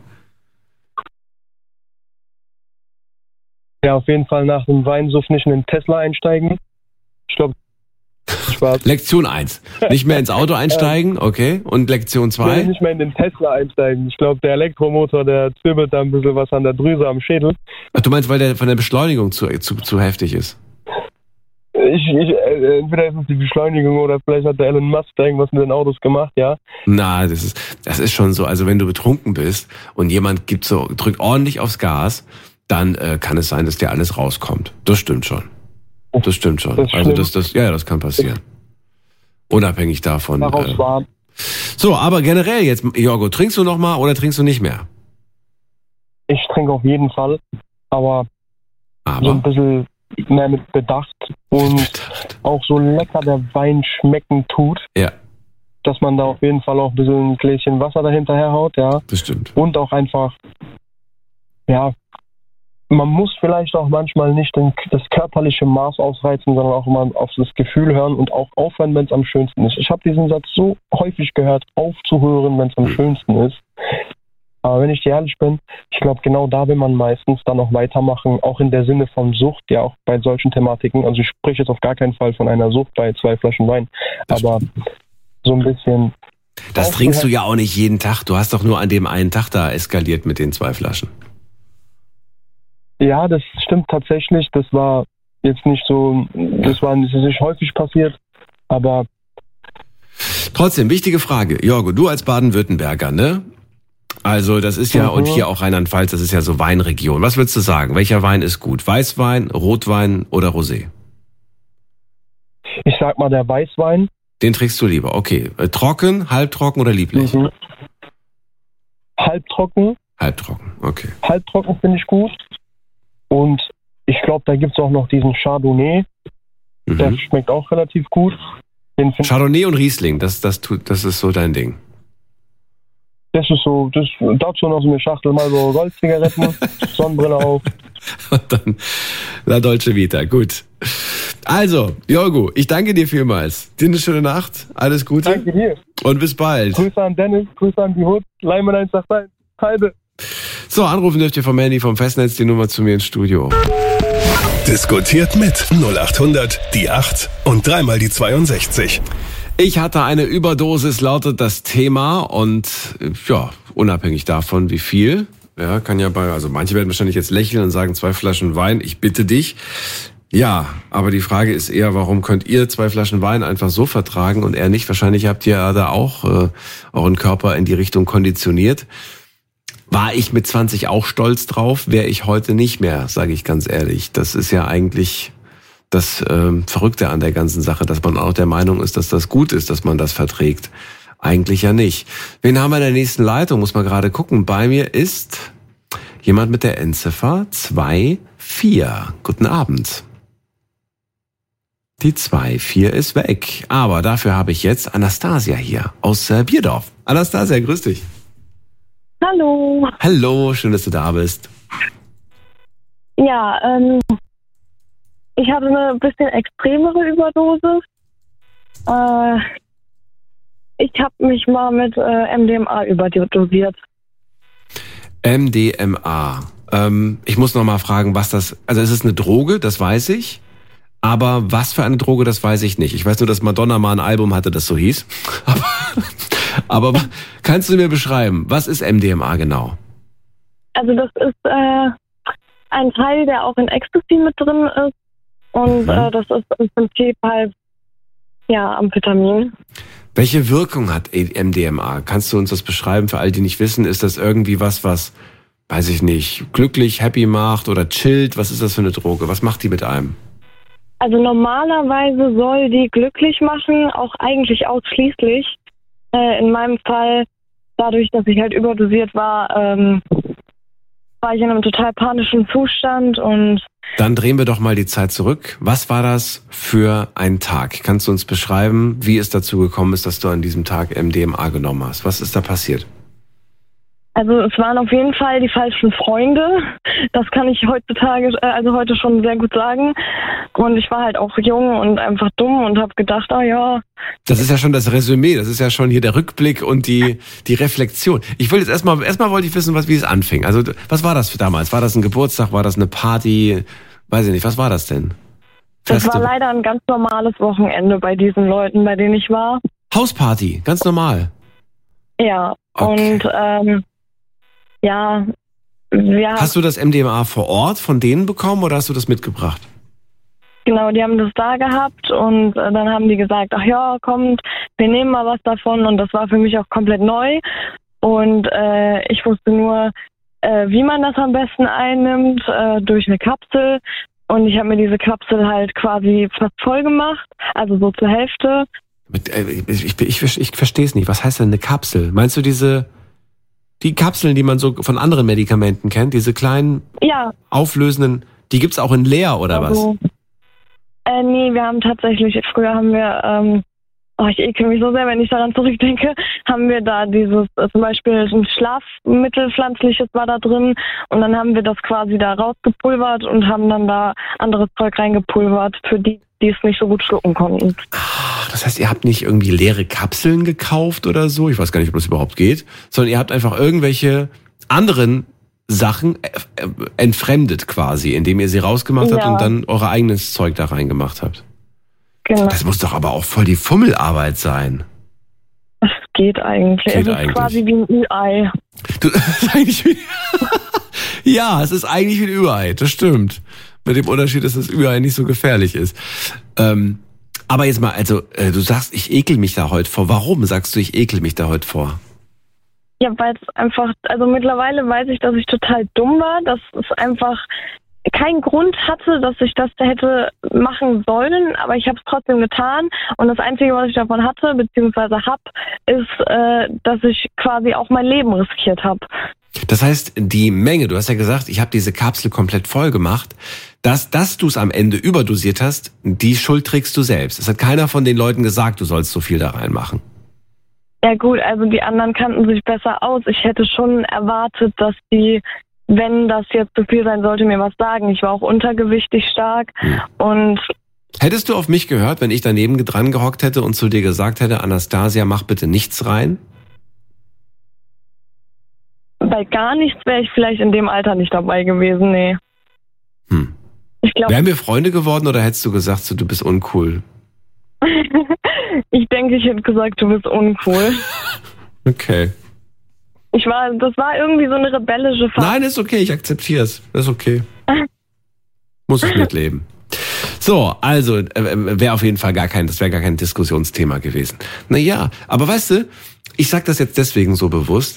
Ja, auf jeden Fall nach dem Weinsuff nicht in den Tesla einsteigen. Ich glaube, Spaß. Lektion 1. Nicht mehr ins Auto einsteigen, okay. Und Lektion 2? Nicht mehr in den Tesla einsteigen. Ich glaube, der Elektromotor, der zwirbelt da ein bisschen was an der Drüse am Schädel. Ach, du meinst, weil der von der Beschleunigung zu heftig ist? Entweder ist es die Beschleunigung oder vielleicht hat der Elon Musk da irgendwas mit den Autos gemacht, ja. Na, das ist schon so. Also wenn du betrunken bist und jemand drückt ordentlich aufs Gas, dann kann es sein, dass dir alles rauskommt. Das stimmt schon. Das stimmt schon. Also das kann passieren. Unabhängig davon. So, aber generell jetzt, Jorgo, trinkst du noch mal oder trinkst du nicht mehr? Ich trinke auf jeden Fall, aber so ein bisschen mehr mit Bedacht und auch so lecker der Wein schmecken tut. Ja. Dass man da auf jeden Fall auch ein bisschen ein Gläschen Wasser dahinter herhaut, ja. Das stimmt. Und auch einfach, ja, man muss vielleicht auch manchmal nicht das körperliche Maß ausreizen, sondern auch mal auf das Gefühl hören und auch aufhören, wenn es am schönsten ist. Ich habe diesen Satz so häufig gehört, aufzuhören, wenn es am schönsten ist. Aber wenn ich dir ehrlich bin, ich glaube, genau da will man meistens dann auch weitermachen, auch in der Sinne von Sucht, ja auch bei solchen Thematiken. Also ich spreche jetzt auf gar keinen Fall von einer Sucht bei 2 Flaschen Wein, aber so ein bisschen... Das trinkst du ja auch nicht jeden Tag. Du hast doch nur an dem einen Tag da eskaliert mit den 2 Flaschen. Ja, das stimmt tatsächlich. Das war jetzt nicht so, das ist nicht häufig passiert, aber... Trotzdem, wichtige Frage. Jorgo, du als Baden-Württemberger, ne? Also das ist ja, und hier auch Rheinland-Pfalz, das ist ja so Weinregion. Was würdest du sagen? Welcher Wein ist gut? Weißwein, Rotwein oder Rosé? Ich sag mal der Weißwein. Den trinkst du lieber, okay. Trocken, halbtrocken oder lieblich? Halbtrocken. Halbtrocken, okay. Halbtrocken finde ich gut. Und ich glaube, da gibt es auch noch diesen Chardonnay. Der schmeckt auch relativ gut. Chardonnay und Riesling, das ist so dein Ding. Das ist so, dazu noch so eine Schachtel Marlboro Gold-Zigaretten, Sonnenbrille auf. Und dann La Dolce Vita, gut. Also, Jorgo, ich danke dir vielmals. Dir eine schöne Nacht, alles Gute. Danke dir. Und bis bald. Grüße an Dennis, Grüße an die Hut, Leimann 181, Heide. So, anrufen dürft ihr vom Handy, vom Festnetz, die Nummer zu mir ins Studio. Diskutiert mit 0800 die 8 und 3 die 62. Ich hatte eine Überdosis, lautet das Thema, und ja, unabhängig davon, wie viel, ja, kann ja also manche werden wahrscheinlich jetzt lächeln und sagen 2 Flaschen Wein, ich bitte dich. Ja, aber die Frage ist eher, warum könnt ihr 2 Flaschen Wein einfach so vertragen und er nicht? Wahrscheinlich habt ihr da auch euren Körper in die Richtung konditioniert. War ich mit 20 auch stolz drauf, wäre ich heute nicht mehr, sage ich ganz ehrlich. Das ist ja eigentlich das Verrückte an der ganzen Sache, dass man auch der Meinung ist, dass das gut ist, dass man das verträgt. Eigentlich ja nicht. Wen haben wir in der nächsten Leitung? Muss man gerade gucken. Bei mir ist jemand mit der Endziffer 24. Guten Abend. Die 24 ist weg. Aber dafür habe ich jetzt Anastasia hier aus Bierdorf. Anastasia, grüß dich. Hallo. Hallo, schön, dass du da bist. Ja, ich hatte eine bisschen extremere Überdosis. Ich habe mich mal mit MDMA überdosiert. MDMA. Ich muss noch mal fragen, was das... Also es ist eine Droge, das weiß ich. Aber was für eine Droge, das weiß ich nicht. Ich weiß nur, dass Madonna mal ein Album hatte, das so hieß. Aber kannst du mir beschreiben, was ist MDMA genau? Also das ist ein Teil, der auch in Ecstasy mit drin ist. Und das ist im Prinzip halt, ja, Amphetamin. Welche Wirkung hat MDMA? Kannst du uns das beschreiben? Für all die nicht wissen, ist das irgendwie was, weiß ich nicht, glücklich, happy macht oder chillt? Was ist das für eine Droge? Was macht die mit einem? Also normalerweise soll die glücklich machen, auch eigentlich ausschließlich. In meinem Fall, dadurch, dass ich halt überdosiert war, war ich in einem total panischen Zustand und... Dann drehen wir doch mal die Zeit zurück. Was war das für ein Tag? Kannst du uns beschreiben, wie es dazu gekommen ist, dass du an diesem Tag MDMA genommen hast? Was ist da passiert? Also es waren auf jeden Fall die falschen Freunde. Das kann ich heute schon sehr gut sagen. Und ich war halt auch jung und einfach dumm und habe gedacht, ja. Das ist ja schon das Resümee, das ist ja schon hier der Rückblick und die Reflexion. Ich will jetzt erstmal wollte ich wissen, wie es anfing. Also was war das für damals? War das ein Geburtstag? War das eine Party? Weiß ich nicht, was war das denn? Das war leider ein ganz normales Wochenende bei diesen Leuten, bei denen ich war. Hausparty, ganz normal. Ja, okay. Und ja. Hast du das MDMA vor Ort von denen bekommen oder hast du das mitgebracht? Genau, die haben das da gehabt und dann haben die gesagt, ach ja, kommt, wir nehmen mal was davon und das war für mich auch komplett neu und ich wusste nur, wie man das am besten einnimmt, durch eine Kapsel und ich habe mir diese Kapsel halt quasi fast voll gemacht, also so zur Hälfte. Ich verstehe es nicht, was heißt denn eine Kapsel? Meinst du die Kapseln, die man so von anderen Medikamenten kennt, diese kleinen, auflösenden, die gibt's auch in leer oder also, was? Nee, wir haben tatsächlich, früher haben wir, ich ekel mich so sehr, wenn ich daran zurückdenke, haben wir da dieses, zum Beispiel ein Schlafmittel, pflanzliches war da drin und dann haben wir das quasi da rausgepulvert und haben dann da anderes Zeug reingepulvert, für die es nicht so gut schlucken konnten. Ach, das heißt, ihr habt nicht irgendwie leere Kapseln gekauft oder so? Ich weiß gar nicht, ob das überhaupt geht. Sondern ihr habt einfach irgendwelche anderen Sachen entfremdet quasi, indem ihr sie rausgemacht habt und dann euer eigenes Zeug da reingemacht habt. Genau. Das muss doch aber auch voll die Fummelarbeit sein. Das geht eigentlich. Es ist quasi wie ein Ü-Ei. Ja, es ist eigentlich wie ein Ü-Ei, das stimmt. Mit dem Unterschied, dass das Ü-Ei nicht so gefährlich ist. Aber jetzt mal, also du sagst, ich ekel mich da heute vor. Warum sagst du, ich ekel mich da heute vor? Ja, weil es einfach, also mittlerweile weiß ich, dass ich total dumm war, dass es einfach keinen Grund hatte, dass ich das hätte machen sollen, aber ich habe es trotzdem getan und das Einzige, was ich davon hatte, beziehungsweise ist, dass ich quasi auch mein Leben riskiert habe. Das heißt, die Menge, du hast ja gesagt, ich habe diese Kapsel komplett voll gemacht, dass du es am Ende überdosiert hast, die Schuld trägst du selbst. Es hat keiner von den Leuten gesagt, du sollst so viel da reinmachen. Ja gut, also die anderen kannten sich besser aus. Ich hätte schon erwartet, dass die, wenn das jetzt zu viel sein sollte, mir was sagen. Ich war auch untergewichtig stark und... Hättest du auf mich gehört, wenn ich daneben dran gehockt hätte und zu dir gesagt hätte, Anastasia, mach bitte nichts rein? Bei gar nichts wäre ich vielleicht in dem Alter nicht dabei gewesen, nee. Ich glaub, wären wir Freunde geworden oder hättest du gesagt, so, du bist uncool? Ich denke, ich hätte gesagt, du bist uncool. Okay. Das war irgendwie so eine rebellische Phase. Nein, ist okay, ich akzeptiere es. Ist okay. Muss ich mitleben. So, also, wäre auf jeden Fall gar kein Diskussionsthema gewesen. Naja, aber weißt du, ich sag das jetzt deswegen so bewusst,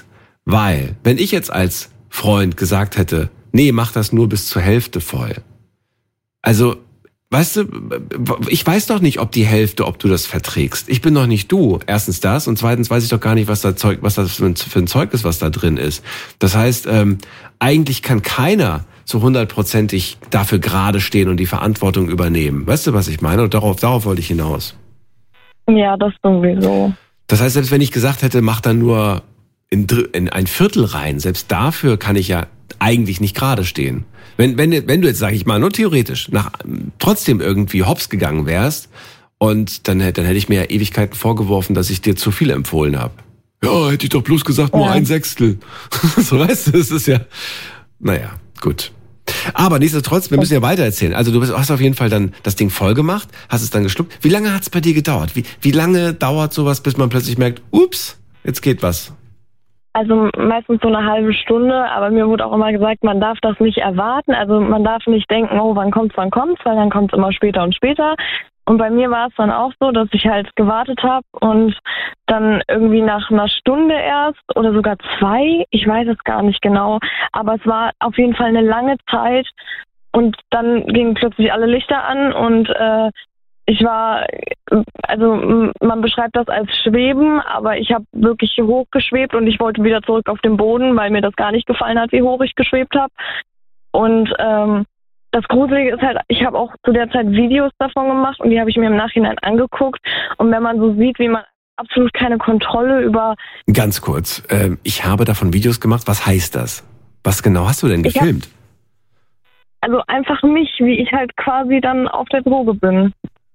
Weil, wenn ich jetzt als Freund gesagt hätte, nee, mach das nur bis zur Hälfte voll. Also, weißt du, ich weiß doch nicht, ob die Hälfte, ob du das verträgst. Ich bin doch nicht du. Erstens das und zweitens weiß ich doch gar nicht, was das für ein Zeug ist, was da drin ist. Das heißt, eigentlich kann keiner so 100%ig dafür gerade stehen und die Verantwortung übernehmen. Weißt du, was ich meine? Und darauf wollte ich hinaus. Ja, das sowieso. Das heißt, selbst wenn ich gesagt hätte, mach dann nur in ein Viertel rein, selbst dafür kann ich ja eigentlich nicht gerade stehen. Wenn du jetzt, sag ich mal, nur theoretisch, trotzdem irgendwie hops gegangen wärst und dann hätte ich mir ja Ewigkeiten vorgeworfen, dass ich dir zu viel empfohlen habe. Ja, hätte ich doch bloß gesagt, nur 1/6. So, weißt du, das ist ja, naja, gut. Aber nichtsdestotrotz, wir müssen ja weiter erzählen. Also du hast auf jeden Fall dann das Ding voll gemacht, hast es dann geschluckt. Wie lange hat es bei dir gedauert? Wie lange dauert sowas, bis man plötzlich merkt, ups, jetzt geht was? Also meistens so eine halbe Stunde, aber mir wurde auch immer gesagt, man darf das nicht erwarten. Also man darf nicht denken, oh, wann kommt's, weil dann kommt's immer später und später. Und bei mir war es dann auch so, dass ich halt gewartet habe und dann irgendwie nach einer Stunde erst oder sogar 2, ich weiß es gar nicht genau, aber es war auf jeden Fall eine lange Zeit und dann gingen plötzlich alle Lichter an und ich war, also man beschreibt das als Schweben, aber ich habe wirklich hochgeschwebt und ich wollte wieder zurück auf den Boden, weil mir das gar nicht gefallen hat, wie hoch ich geschwebt habe. Und das Gruselige ist halt, ich habe auch zu der Zeit Videos davon gemacht und die habe ich mir im Nachhinein angeguckt. Und wenn man so sieht, wie man absolut keine Kontrolle über... Ganz kurz, ich habe davon Videos gemacht. Was heißt das? Was genau hast du denn gefilmt? Also einfach mich, wie ich halt quasi dann auf der Droge bin.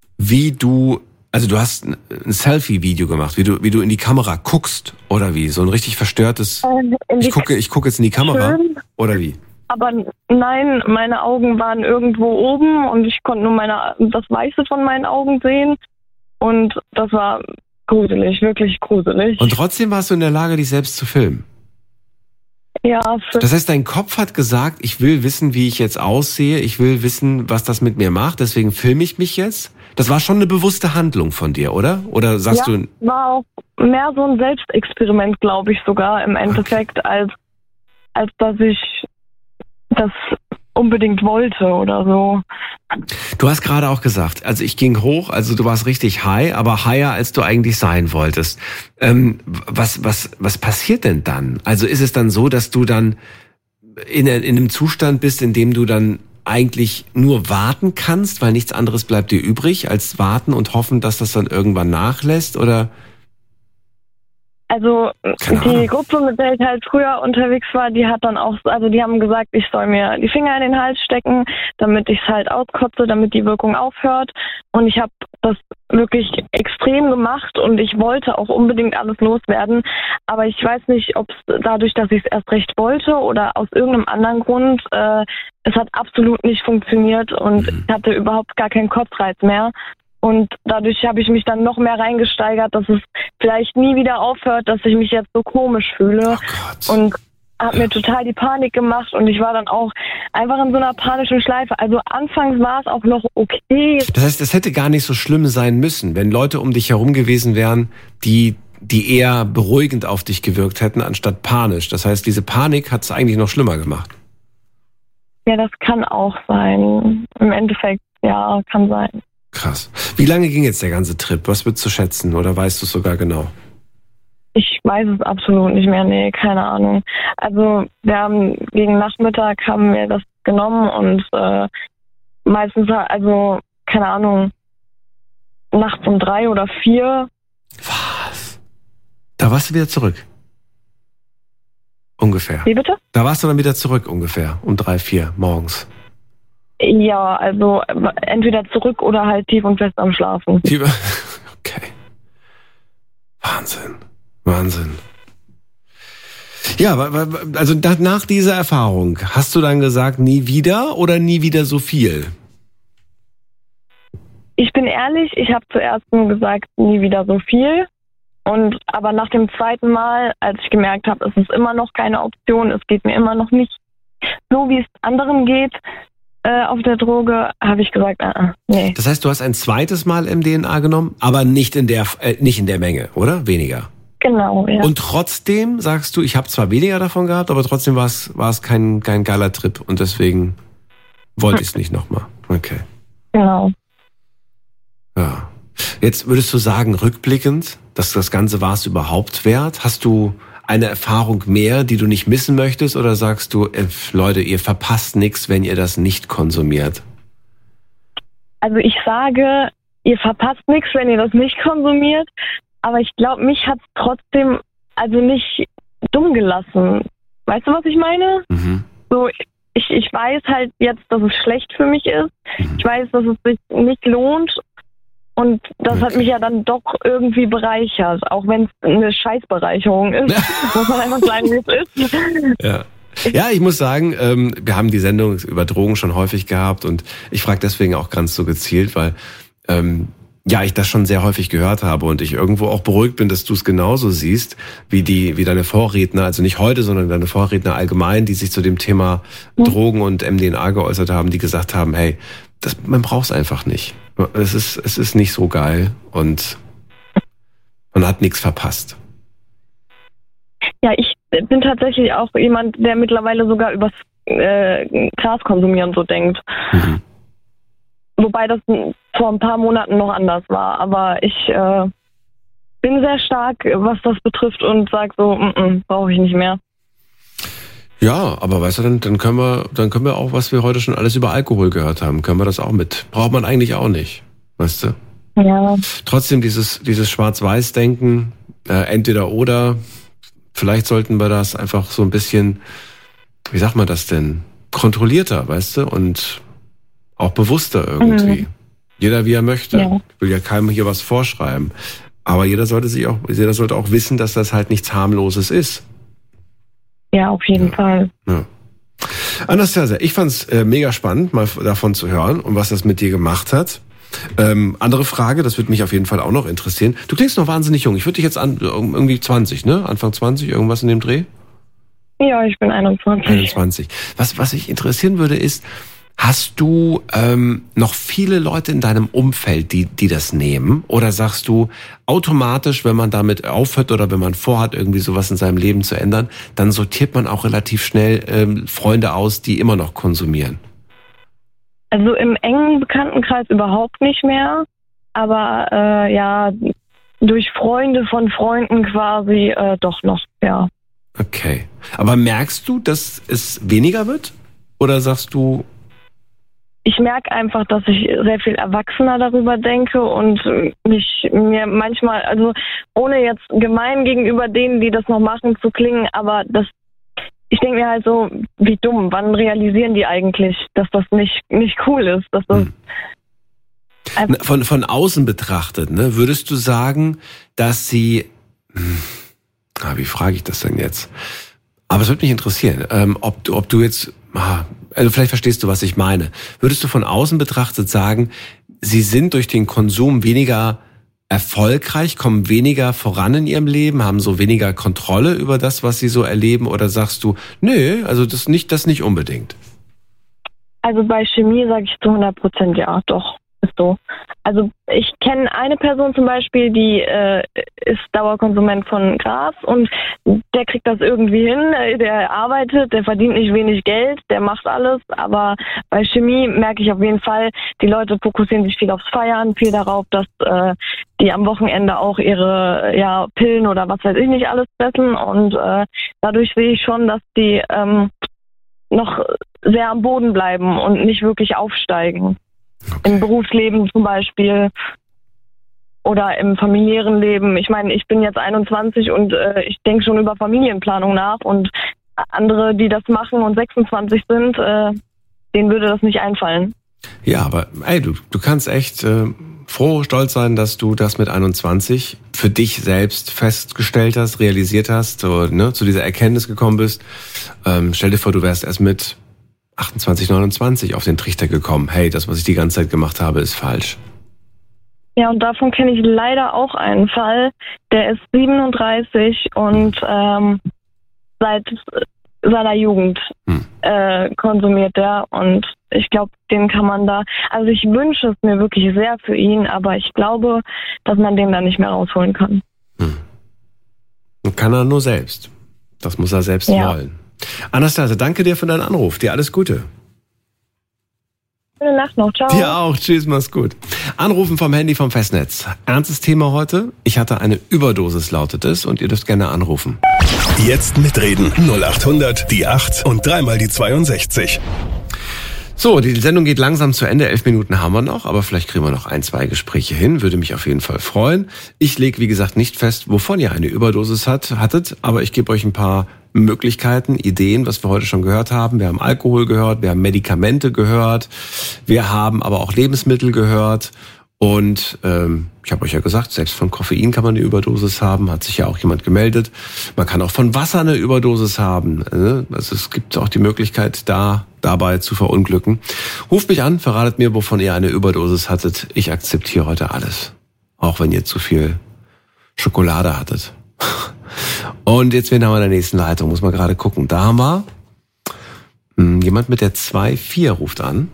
Also du hast ein Selfie-Video gemacht, wie du in die Kamera guckst, oder wie? So ein richtig verstörtes, ich gucke jetzt in die Kamera, schön, oder wie? Aber nein, meine Augen waren irgendwo oben und ich konnte nur das Weiße von meinen Augen sehen und das war gruselig, wirklich gruselig. Und trotzdem warst du in der Lage, dich selbst zu filmen? Ja. Das heißt, dein Kopf hat gesagt, ich will wissen, wie ich jetzt aussehe, ich will wissen, was das mit mir macht, deswegen filme ich mich jetzt? Das war schon eine bewusste Handlung von dir, oder? Oder sagst du... war auch mehr so ein Selbstexperiment, glaube ich sogar im Endeffekt, als dass ich das unbedingt wollte oder so. Du hast gerade auch gesagt, also ich ging hoch, also du warst richtig high, aber higher, als du eigentlich sein wolltest. Was passiert denn dann? Also ist es dann so, dass du dann in einem Zustand bist, in dem du dann eigentlich nur warten kannst, weil nichts anderes bleibt dir übrig, als warten und hoffen, dass das dann irgendwann nachlässt, oder? Also die Gruppe, mit der ich halt früher unterwegs war, die hat dann auch, also die haben gesagt, ich soll mir die Finger in den Hals stecken, damit ich es halt auskotze, damit die Wirkung aufhört. Und ich habe das wirklich extrem gemacht und ich wollte auch unbedingt alles loswerden. Aber ich weiß nicht, ob es dadurch, dass ich es erst recht wollte oder aus irgendeinem anderen Grund, es hat absolut nicht funktioniert und ich hatte überhaupt gar keinen Kotzreiz mehr. Und dadurch habe ich mich dann noch mehr reingesteigert, dass es vielleicht nie wieder aufhört, dass ich mich jetzt so komisch fühle. Oh und habe mir total die Panik gemacht und ich war dann auch einfach in so einer panischen Schleife. Also anfangs war es auch noch okay. Das heißt, es hätte gar nicht so schlimm sein müssen, wenn Leute um dich herum gewesen wären, die eher beruhigend auf dich gewirkt hätten, anstatt panisch. Das heißt, diese Panik hat es eigentlich noch schlimmer gemacht. Ja, das kann auch sein. Im Endeffekt, ja, kann sein. Krass. Wie lange ging jetzt der ganze Trip? Was würdest du schätzen oder weißt du es sogar genau? Ich weiß es absolut nicht mehr, nee, keine Ahnung. Also wir haben gegen Nachmittag haben wir das genommen und meistens, also keine Ahnung, nachts um 3 oder 4. Was? Da warst du wieder zurück? Ungefähr. Wie bitte? Da warst du dann wieder zurück ungefähr um 3, 4 morgens. Ja, also entweder zurück oder halt tief und fest am Schlafen. Okay. Wahnsinn. Ja, also nach dieser Erfahrung, hast du dann gesagt, nie wieder oder nie wieder so viel? Ich bin ehrlich, ich habe zuerst nur gesagt, nie wieder so viel. Aber nach dem zweiten Mal, als ich gemerkt habe, es ist immer noch keine Option, es geht mir immer noch nicht so, wie es anderen geht, auf der Droge, habe ich gesagt, nee. Das heißt, du hast ein zweites Mal MDMA genommen, aber nicht in der Menge, oder? Weniger? Genau, ja. Und trotzdem sagst du, ich habe zwar weniger davon gehabt, aber trotzdem war es kein geiler Trip und deswegen wollte ich es nicht nochmal. Okay. Genau. Ja. Jetzt würdest du sagen, rückblickend, dass das Ganze war es überhaupt wert? Hast du eine Erfahrung mehr, die du nicht missen möchtest? Oder sagst du, Leute, ihr verpasst nichts, wenn ihr das nicht konsumiert? Also ich sage, ihr verpasst nichts, wenn ihr das nicht konsumiert. Aber ich glaube, mich hat es trotzdem also nicht dumm gelassen. Weißt du, was ich meine? Mhm. So, ich weiß halt jetzt, dass es schlecht für mich ist. Ich weiß, dass es sich nicht lohnt. Und das hat mich ja dann doch irgendwie bereichert. Auch wenn es eine Scheißbereicherung ist. Muss man einfach sagen, wie es ist. Ja. Ja, ich muss sagen, wir haben die Sendung über Drogen schon häufig gehabt und ich frage deswegen auch ganz so gezielt, weil ich das schon sehr häufig gehört habe und ich irgendwo auch beruhigt bin, dass du es genauso siehst, wie deine Vorredner, also nicht heute, sondern deine Vorredner allgemein, die sich zu dem Thema Drogen und MDMA geäußert haben, die gesagt haben, hey, man braucht es einfach nicht. Es ist nicht so geil und man hat nichts verpasst. Ja, ich bin tatsächlich auch jemand, der mittlerweile sogar übers Gras konsumieren so denkt. Mhm. Wobei das vor ein paar Monaten noch anders war. Aber ich bin sehr stark, was das betrifft und sage so, brauche ich nicht mehr. Ja, aber weißt du, dann können wir auch, was wir heute schon alles über Alkohol gehört haben, können wir das auch mit. Braucht man eigentlich auch nicht, weißt du? Ja. Trotzdem dieses Schwarz-Weiß-Denken, entweder oder, vielleicht sollten wir das einfach so ein bisschen, wie sagt man das denn, kontrollierter, weißt du, und auch bewusster irgendwie. Jeder wie er möchte. Ja. Ich will ja keinem hier was vorschreiben. Aber jeder sollte auch wissen, dass das halt nichts Harmloses ist. Ja, auf jeden Fall. Ja. Anastasia, ich fand's mega spannend, mal davon zu hören und was das mit dir gemacht hat. Andere Frage, das würde mich auf jeden Fall auch noch interessieren. Du klingst noch wahnsinnig jung. Ich würde dich jetzt irgendwie 20, ne? Anfang 20, irgendwas in dem Dreh? Ja, ich bin 21. 21. Was mich interessieren würde ist, hast du noch viele Leute in deinem Umfeld, die das nehmen? Oder sagst du automatisch, wenn man damit aufhört oder wenn man vorhat, irgendwie sowas in seinem Leben zu ändern, dann sortiert man auch relativ schnell Freunde aus, die immer noch konsumieren? Also im engen Bekanntenkreis überhaupt nicht mehr. Aber durch Freunde von Freunden quasi doch noch, ja. Okay. Aber merkst du, dass es weniger wird? Oder sagst du... Ich merke einfach, dass ich sehr viel erwachsener darüber denke und mir manchmal, also ohne jetzt gemein gegenüber denen, die das noch machen, zu klingen, aber ich denke mir halt so, wie dumm, wann realisieren die eigentlich, dass das nicht cool ist, dass das Von außen betrachtet, ne, würdest du sagen, dass sie, wie frage ich das denn jetzt? Aber es würde mich interessieren, ob du jetzt, also vielleicht verstehst du, was ich meine. Würdest du von außen betrachtet sagen, sie sind durch den Konsum weniger erfolgreich, kommen weniger voran in ihrem Leben, haben so weniger Kontrolle über das, was sie so erleben? Oder sagst du, nö, also das nicht unbedingt? Also bei Chemie sage ich zu 100% ja, doch, ist so. Also ich kenne eine Person zum Beispiel, die ist Dauerkonsument von Gras und der kriegt das irgendwie hin, der arbeitet, der verdient nicht wenig Geld, der macht alles, aber bei Chemie merke ich auf jeden Fall, die Leute fokussieren sich viel aufs Feiern, viel darauf, dass die am Wochenende auch ihre Pillen oder was weiß ich nicht alles fressen und dadurch sehe ich schon, dass die noch sehr am Boden bleiben und nicht wirklich aufsteigen. Okay. Im Berufsleben zum Beispiel oder im familiären Leben. Ich meine, ich bin jetzt 21 und ich denke schon über Familienplanung nach und andere, die das machen und 26 sind, denen würde das nicht einfallen. Ja, aber ey, du kannst echt froh, stolz sein, dass du das mit 21 für dich selbst festgestellt hast, realisiert hast, zu dieser Erkenntnis gekommen bist. Stell dir vor, du wärst erst mit 28, 29 auf den Trichter gekommen. Hey, das, was ich die ganze Zeit gemacht habe, ist falsch. Ja, und davon kenne ich leider auch einen Fall. Der ist 37 und seit seiner Jugend konsumiert er. Und ich glaube, den kann man da... Also ich wünsche es mir wirklich sehr für ihn, aber ich glaube, dass man den da nicht mehr rausholen kann. Kann er nur selbst. Das muss er selbst wollen. Anastasia, danke dir für deinen Anruf. Dir alles Gute. Gute Nacht noch. Ciao. Dir auch. Tschüss, mach's gut. Anrufen vom Handy vom Festnetz. Ernstes Thema heute. Ich hatte eine Überdosis, lautet es. Und ihr dürft gerne anrufen. Jetzt mitreden. 0800 die 8 und 3 mal die 62. So, die Sendung geht langsam zu Ende. 11 Minuten haben wir noch, aber vielleicht kriegen wir noch 1, 2 Gespräche hin. Würde mich auf jeden Fall freuen. Ich lege, wie gesagt, nicht fest, wovon ihr eine Überdosis hattet, aber ich gebe euch ein paar Möglichkeiten, Ideen, was wir heute schon gehört haben. Wir haben Alkohol gehört, wir haben Medikamente gehört, wir haben aber auch Lebensmittel gehört. Und ich habe euch ja gesagt, selbst von Koffein kann man eine Überdosis haben, hat sich ja auch jemand gemeldet. Man kann auch von Wasser eine Überdosis haben. Also es gibt auch die Möglichkeit, dabei zu verunglücken. Ruft mich an, verratet mir, wovon ihr eine Überdosis hattet. Ich akzeptiere heute alles. Auch wenn ihr zu viel Schokolade hattet. Und jetzt wen haben wir in der nächsten Leitung? Muss man gerade gucken. Da haben wir jemand mit der 2-4 ruft an.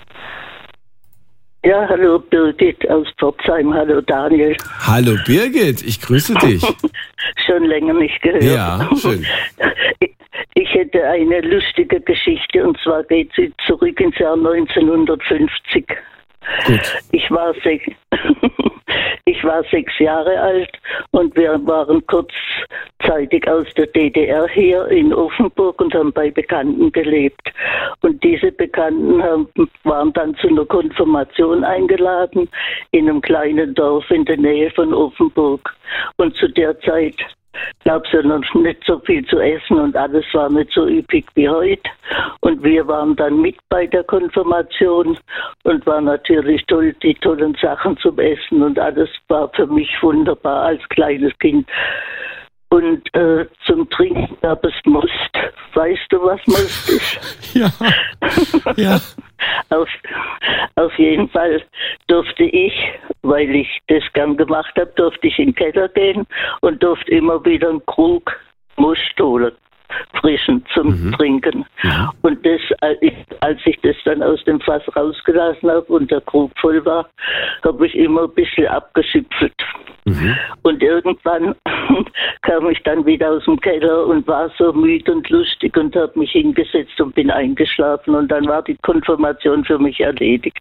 Ja, hallo Birgit aus Pforzheim. Hallo Daniel. Hallo Birgit, ich grüße dich. Schon länger nicht gehört. Ja, schön. Ich hätte eine lustige Geschichte, und zwar geht sie zurück ins Jahr 1950. Gut. Ich war 6 Jahre alt und wir waren kurzzeitig aus der DDR hier in Offenburg und haben bei Bekannten gelebt. Und diese Bekannten waren dann zu einer Konfirmation eingeladen in einem kleinen Dorf in der Nähe von Offenburg. Und zu der Zeit gab es ja noch nicht so viel zu essen und alles war nicht so üppig wie heute. Und wir waren dann mit bei der Konfirmation und war natürlich toll, die tollen Sachen zum Essen und alles war für mich wunderbar als kleines Kind. Und zum Trinken gab es Most. Weißt du, was Most ist? Ja. Ja. Auf jeden Fall durfte ich, weil ich das gern gemacht habe, durfte ich in den Keller gehen und durfte immer wieder einen Krug Most holen, frischen zum Trinken. Ja. Und das, als ich das dann aus dem Fass rausgelassen habe und der Krug voll war, habe ich immer ein bisschen abgeschöpft. Und irgendwann kam ich dann wieder aus dem Keller und war so müde und lustig und habe mich hingesetzt und bin eingeschlafen und dann war die Konfirmation für mich erledigt.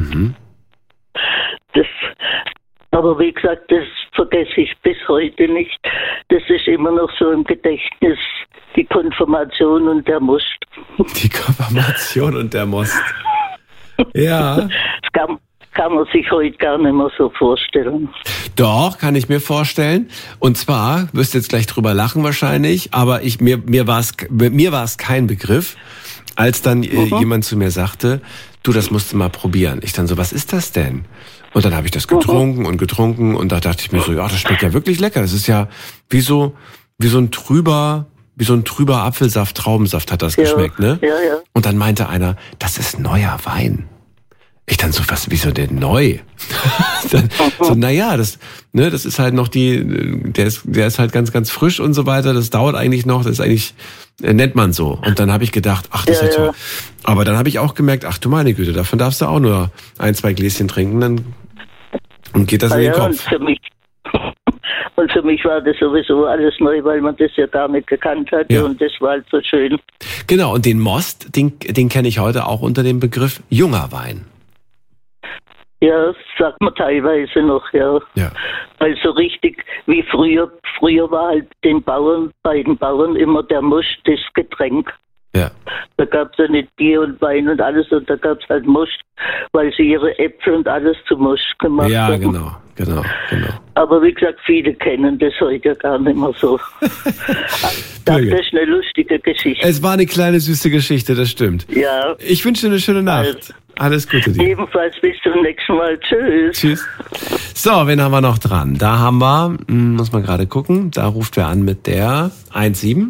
Aber wie gesagt, das vergesse ich bis heute nicht. Das ist immer noch so im Gedächtnis, die Konfirmation und der Most. Die Konfirmation und der Most. Ja. Das kann man sich heute gar nicht mehr so vorstellen. Doch, kann ich mir vorstellen. Und zwar, wirst du jetzt gleich drüber lachen wahrscheinlich, aber mir war es kein Begriff, als dann jemand zu mir sagte, du, das musst du mal probieren. Ich dann so, was ist das denn? Und dann habe ich das getrunken und da dachte ich mir so, ja, das schmeckt ja wirklich lecker. Das ist ja wie so ein trüber Apfelsaft, Traubensaft hat das geschmeckt, ne? Ja, ja. Und dann meinte einer, das ist neuer Wein. Ich dann so, wieso denn neu? So, naja, das ist halt noch der ist halt ganz, ganz frisch und so weiter. Das dauert eigentlich noch, das ist eigentlich, nennt man so. Und dann habe ich gedacht, ach, das ist ja toll. Aber dann habe ich auch gemerkt, ach du meine Güte, davon darfst du auch nur 1, 2 Gläschen trinken, dann geht das in den Kopf. Und für mich war das sowieso alles neu, weil man das ja gar nicht gekannt hatte und das war halt so schön. Genau, und den Most, den kenne ich heute auch unter dem Begriff junger Wein. Ja, das sagt man teilweise noch, ja. Weil so richtig wie früher war halt bei den Bauern immer der Most, das Getränk. Ja. Da gab es ja nicht Bier und Wein und alles und da gab es halt Most, weil sie ihre Äpfel und alles zu Most gemacht haben. Ja, genau. Aber wie gesagt, viele kennen das heute gar nicht mehr so. Das ist eine lustige Geschichte. Es war eine kleine süße Geschichte, das stimmt. Ja. Ich wünsche dir eine schöne Nacht. Alles Gute dir. Ebenfalls bis zum nächsten Mal. Tschüss. Tschüss. So, wen haben wir noch dran? Da haben wir, muss man gerade gucken, da ruft wer an mit der 1-7.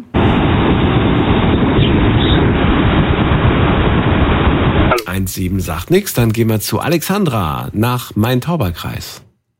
1-7 sagt nichts, dann gehen wir zu Alexandra nach Main-Tauber-Kreis.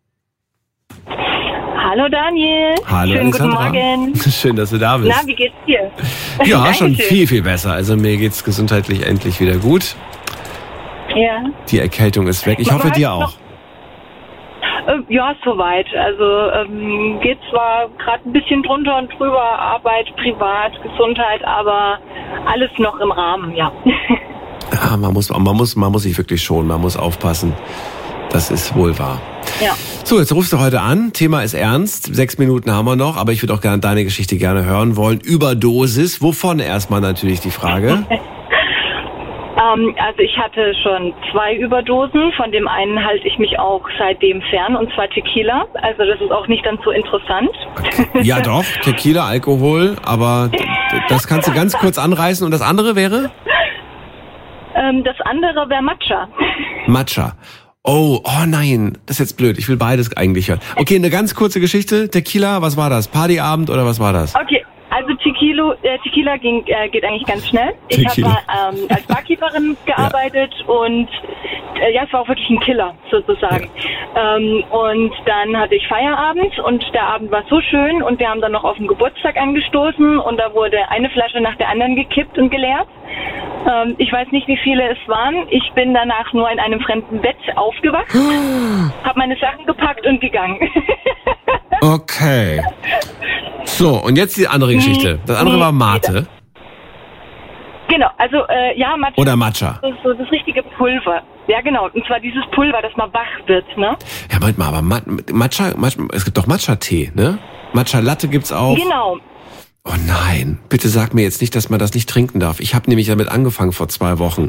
Hallo Daniel. Hallo Schönen Alexandra. Guten Morgen. Schön, dass du da bist. Na, wie geht's dir? Ja, schon viel, viel besser. Also mir geht's gesundheitlich endlich wieder gut. Ja. Die Erkältung ist weg. Ich hoffe, dir auch. Ja, soweit. Also geht zwar gerade ein bisschen drunter und drüber, Arbeit, Privat, Gesundheit, aber alles noch im Rahmen, ja. Ja, man muss sich wirklich schonen, man muss aufpassen. Das ist wohl wahr. Ja. So, jetzt rufst du heute an. Thema ist ernst. 6 Minuten haben wir noch, aber ich würde auch gerne deine Geschichte gerne hören wollen. Überdosis. Wovon erstmal natürlich die Frage? Also ich hatte schon 2 Überdosen. Von dem einen halte ich mich auch seitdem fern, und zwar Tequila. Also das ist auch nicht ganz so interessant. Okay. Ja doch, Tequila, Alkohol, aber das kannst du ganz kurz anreißen. Und das andere wäre? Das andere wäre Matcha. Matcha. Oh nein, das ist jetzt blöd. Ich will beides eigentlich hören. Okay, eine ganz kurze Geschichte. Tequila, was war das? Partyabend oder was war das? Okay, also Tequila geht eigentlich ganz schnell. Ich habe als Barkeeperin gearbeitet und es war auch wirklich ein Killer sozusagen. Ja. Und dann hatte ich Feierabend und der Abend war so schön und wir haben dann noch auf den Geburtstag angestoßen und da wurde eine Flasche nach der anderen gekippt und geleert. Ich weiß nicht, wie viele es waren. Ich bin danach nur in einem fremden Bett aufgewacht, habe meine Sachen gepackt und gegangen. Okay. So, und jetzt die andere Geschichte. Das andere war Mate. Genau, also Matcha. Oder Matcha. So das richtige Pulver. Ja, genau. Und zwar dieses Pulver, dass man wach wird, ne? Ja, Moment mal, aber Matcha, es gibt doch Matcha-Tee, ne? Matcha-Latte gibt's auch. Genau. Oh nein, bitte sag mir jetzt nicht, dass man das nicht trinken darf. Ich habe nämlich damit angefangen vor 2 Wochen.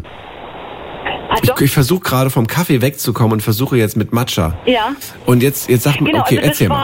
Ich versuche gerade vom Kaffee wegzukommen und versuche jetzt mit Matcha. Ja. Und jetzt sag mir, okay, also erzähl mal.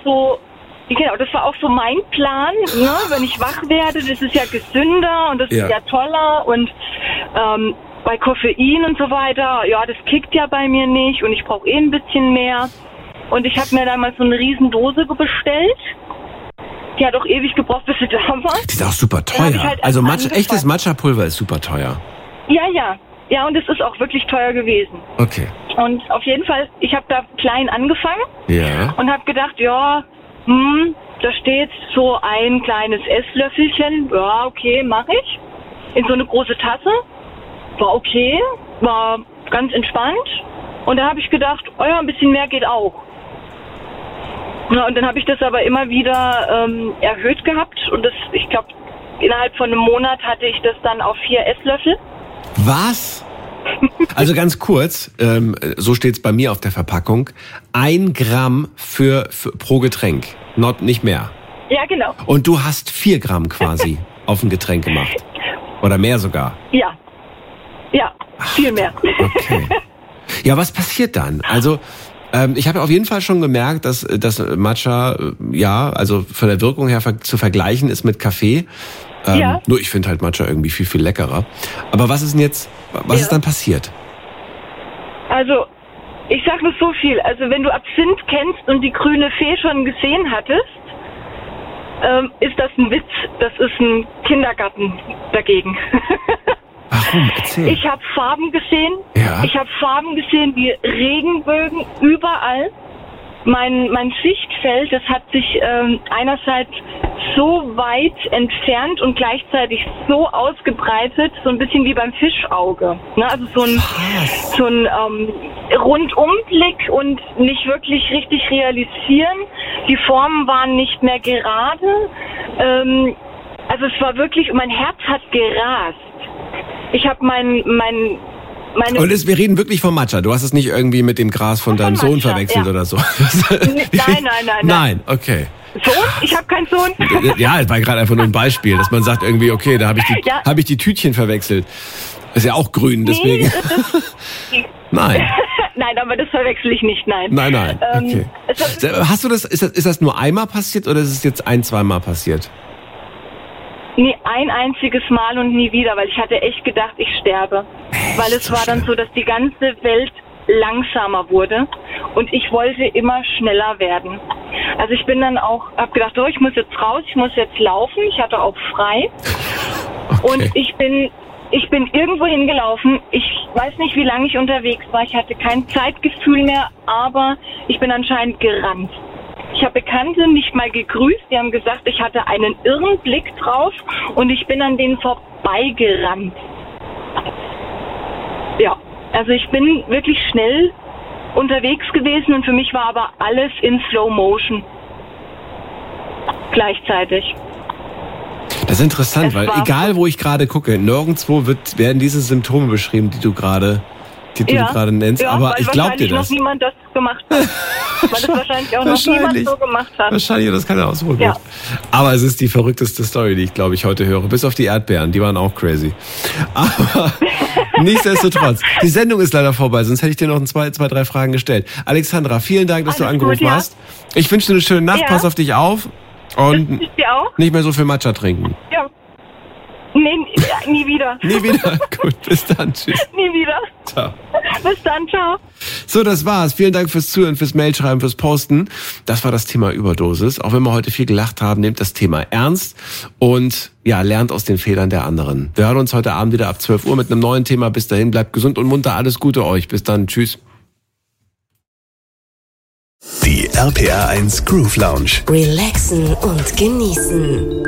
Das war auch so mein Plan, ne? Wenn ich wach werde, das ist ja gesünder und das ist ja toller und bei Koffein und so weiter, ja, das kickt ja bei mir nicht und ich brauche ein bisschen mehr. Und ich habe mir damals so eine Riesendose bestellt. Die hat auch ewig gebraucht, bis sie da war. Die ist auch super teuer. Halt also echtes Matcha-Pulver ist super teuer. Ja. Ja, und es ist auch wirklich teuer gewesen. Okay. Und auf jeden Fall, ich habe da klein angefangen und habe gedacht, da steht so ein kleines Esslöffelchen. Ja, okay, mache ich. In so eine große Tasse. War okay, war ganz entspannt. Und da habe ich gedacht, ein bisschen mehr geht auch. Ja, und dann habe ich das aber immer wieder erhöht gehabt. Und ich glaube, innerhalb von einem Monat hatte ich das dann auf 4 Esslöffel. Was? Also ganz kurz, so steht's bei mir auf der Verpackung, 1 Gramm pro Getränk, nicht mehr. Ja, genau. Und du hast 4 Gramm quasi auf ein Getränk gemacht. Oder mehr sogar. Ja, viel mehr. Okay. Ja, was passiert dann? Also ich habe auf jeden Fall schon gemerkt, dass Matcha, also von der Wirkung her zu vergleichen ist mit Kaffee. Nur ich finde halt Matcha irgendwie viel, viel leckerer. Aber was ist denn jetzt, was ist dann passiert? Also, ich sag nur so viel. Also, wenn du Absinth kennst und die grüne Fee schon gesehen hattest, ist das ein Witz. Das ist ein Kindergarten dagegen. Warum? Erzähl. Ich habe Farben gesehen. Ja. Ich habe Farben gesehen wie Regenbögen überall. Mein Sichtfeld, das hat sich einerseits so weit entfernt und gleichzeitig so ausgebreitet, so ein bisschen wie beim Fischauge. Ne? Also so ein Rundumblick und nicht wirklich richtig realisieren. Die Formen waren nicht mehr gerade. Also es war wirklich, mein Herz hat gerast. Ich habe meine und wir reden wirklich vom Matcha. Du hast es nicht irgendwie mit dem Gras von deinem Sohn verwechselt oder so. Nein, okay. Sohn? Ich habe keinen Sohn. Ja, das war gerade einfach nur ein Beispiel, dass man sagt irgendwie, okay, da habe ich die Tütchen verwechselt. Ist ja auch grün, deswegen. Nein. Nein, aber das verwechsel ich nicht, nein. Nein, okay. Hast du ist das nur einmal passiert oder ist es jetzt 1-2 Mal passiert? Nie ein einziges Mal und nie wieder, weil ich hatte echt gedacht, ich sterbe. Weil es war dann so, dass die ganze Welt langsamer wurde und ich wollte immer schneller werden. Also ich bin dann auch, hab gedacht, ich muss jetzt raus, ich muss jetzt laufen, ich hatte auch frei. Okay. Und ich bin irgendwo hingelaufen, ich weiß nicht, wie lange ich unterwegs war, ich hatte kein Zeitgefühl mehr, aber ich bin anscheinend gerannt. Ich habe Bekannte nicht mal gegrüßt, die haben gesagt, ich hatte einen irren Blick drauf und ich bin an denen vorbeigerannt. Ja, also ich bin wirklich schnell unterwegs gewesen und für mich war aber alles in Slow Motion. Gleichzeitig. Das ist interessant, weil egal wo ich gerade gucke, nirgendwo werden diese Symptome beschrieben, die du gerade nennst, aber ich glaube dir das. Weil noch niemand das gemacht hat. Weil das wahrscheinlich auch noch niemand so gemacht hat. Wahrscheinlich, das kann er ausholen. Ja. Aber es ist die verrückteste Story, die ich glaube ich heute höre. Bis auf die Erdbeeren, die waren auch crazy. Aber nichtsdestotrotz, die Sendung ist leider vorbei, sonst hätte ich dir noch zwei, drei Fragen gestellt. Alexandra, vielen Dank, dass du angerufen hast. Ich wünsche dir eine schöne Nacht, pass auf dich auf und nicht mehr so viel Matcha trinken. Ja. Nee, nie wieder. Nie wieder? Gut, bis dann. Tschüss. Nie wieder. Ciao. Bis dann, ciao. So, das war's. Vielen Dank fürs Zuhören, fürs Mailschreiben, fürs Posten. Das war das Thema Überdosis. Auch wenn wir heute viel gelacht haben, nehmt das Thema ernst und lernt aus den Fehlern der anderen. Wir hören uns heute Abend wieder ab 12 Uhr mit einem neuen Thema. Bis dahin, bleibt gesund und munter. Alles Gute euch. Bis dann. Tschüss. Die RPR 1 Groove Lounge. Relaxen und genießen.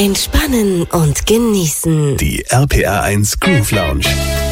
Entspannen und genießen. Die RPR 1 Groove Lounge.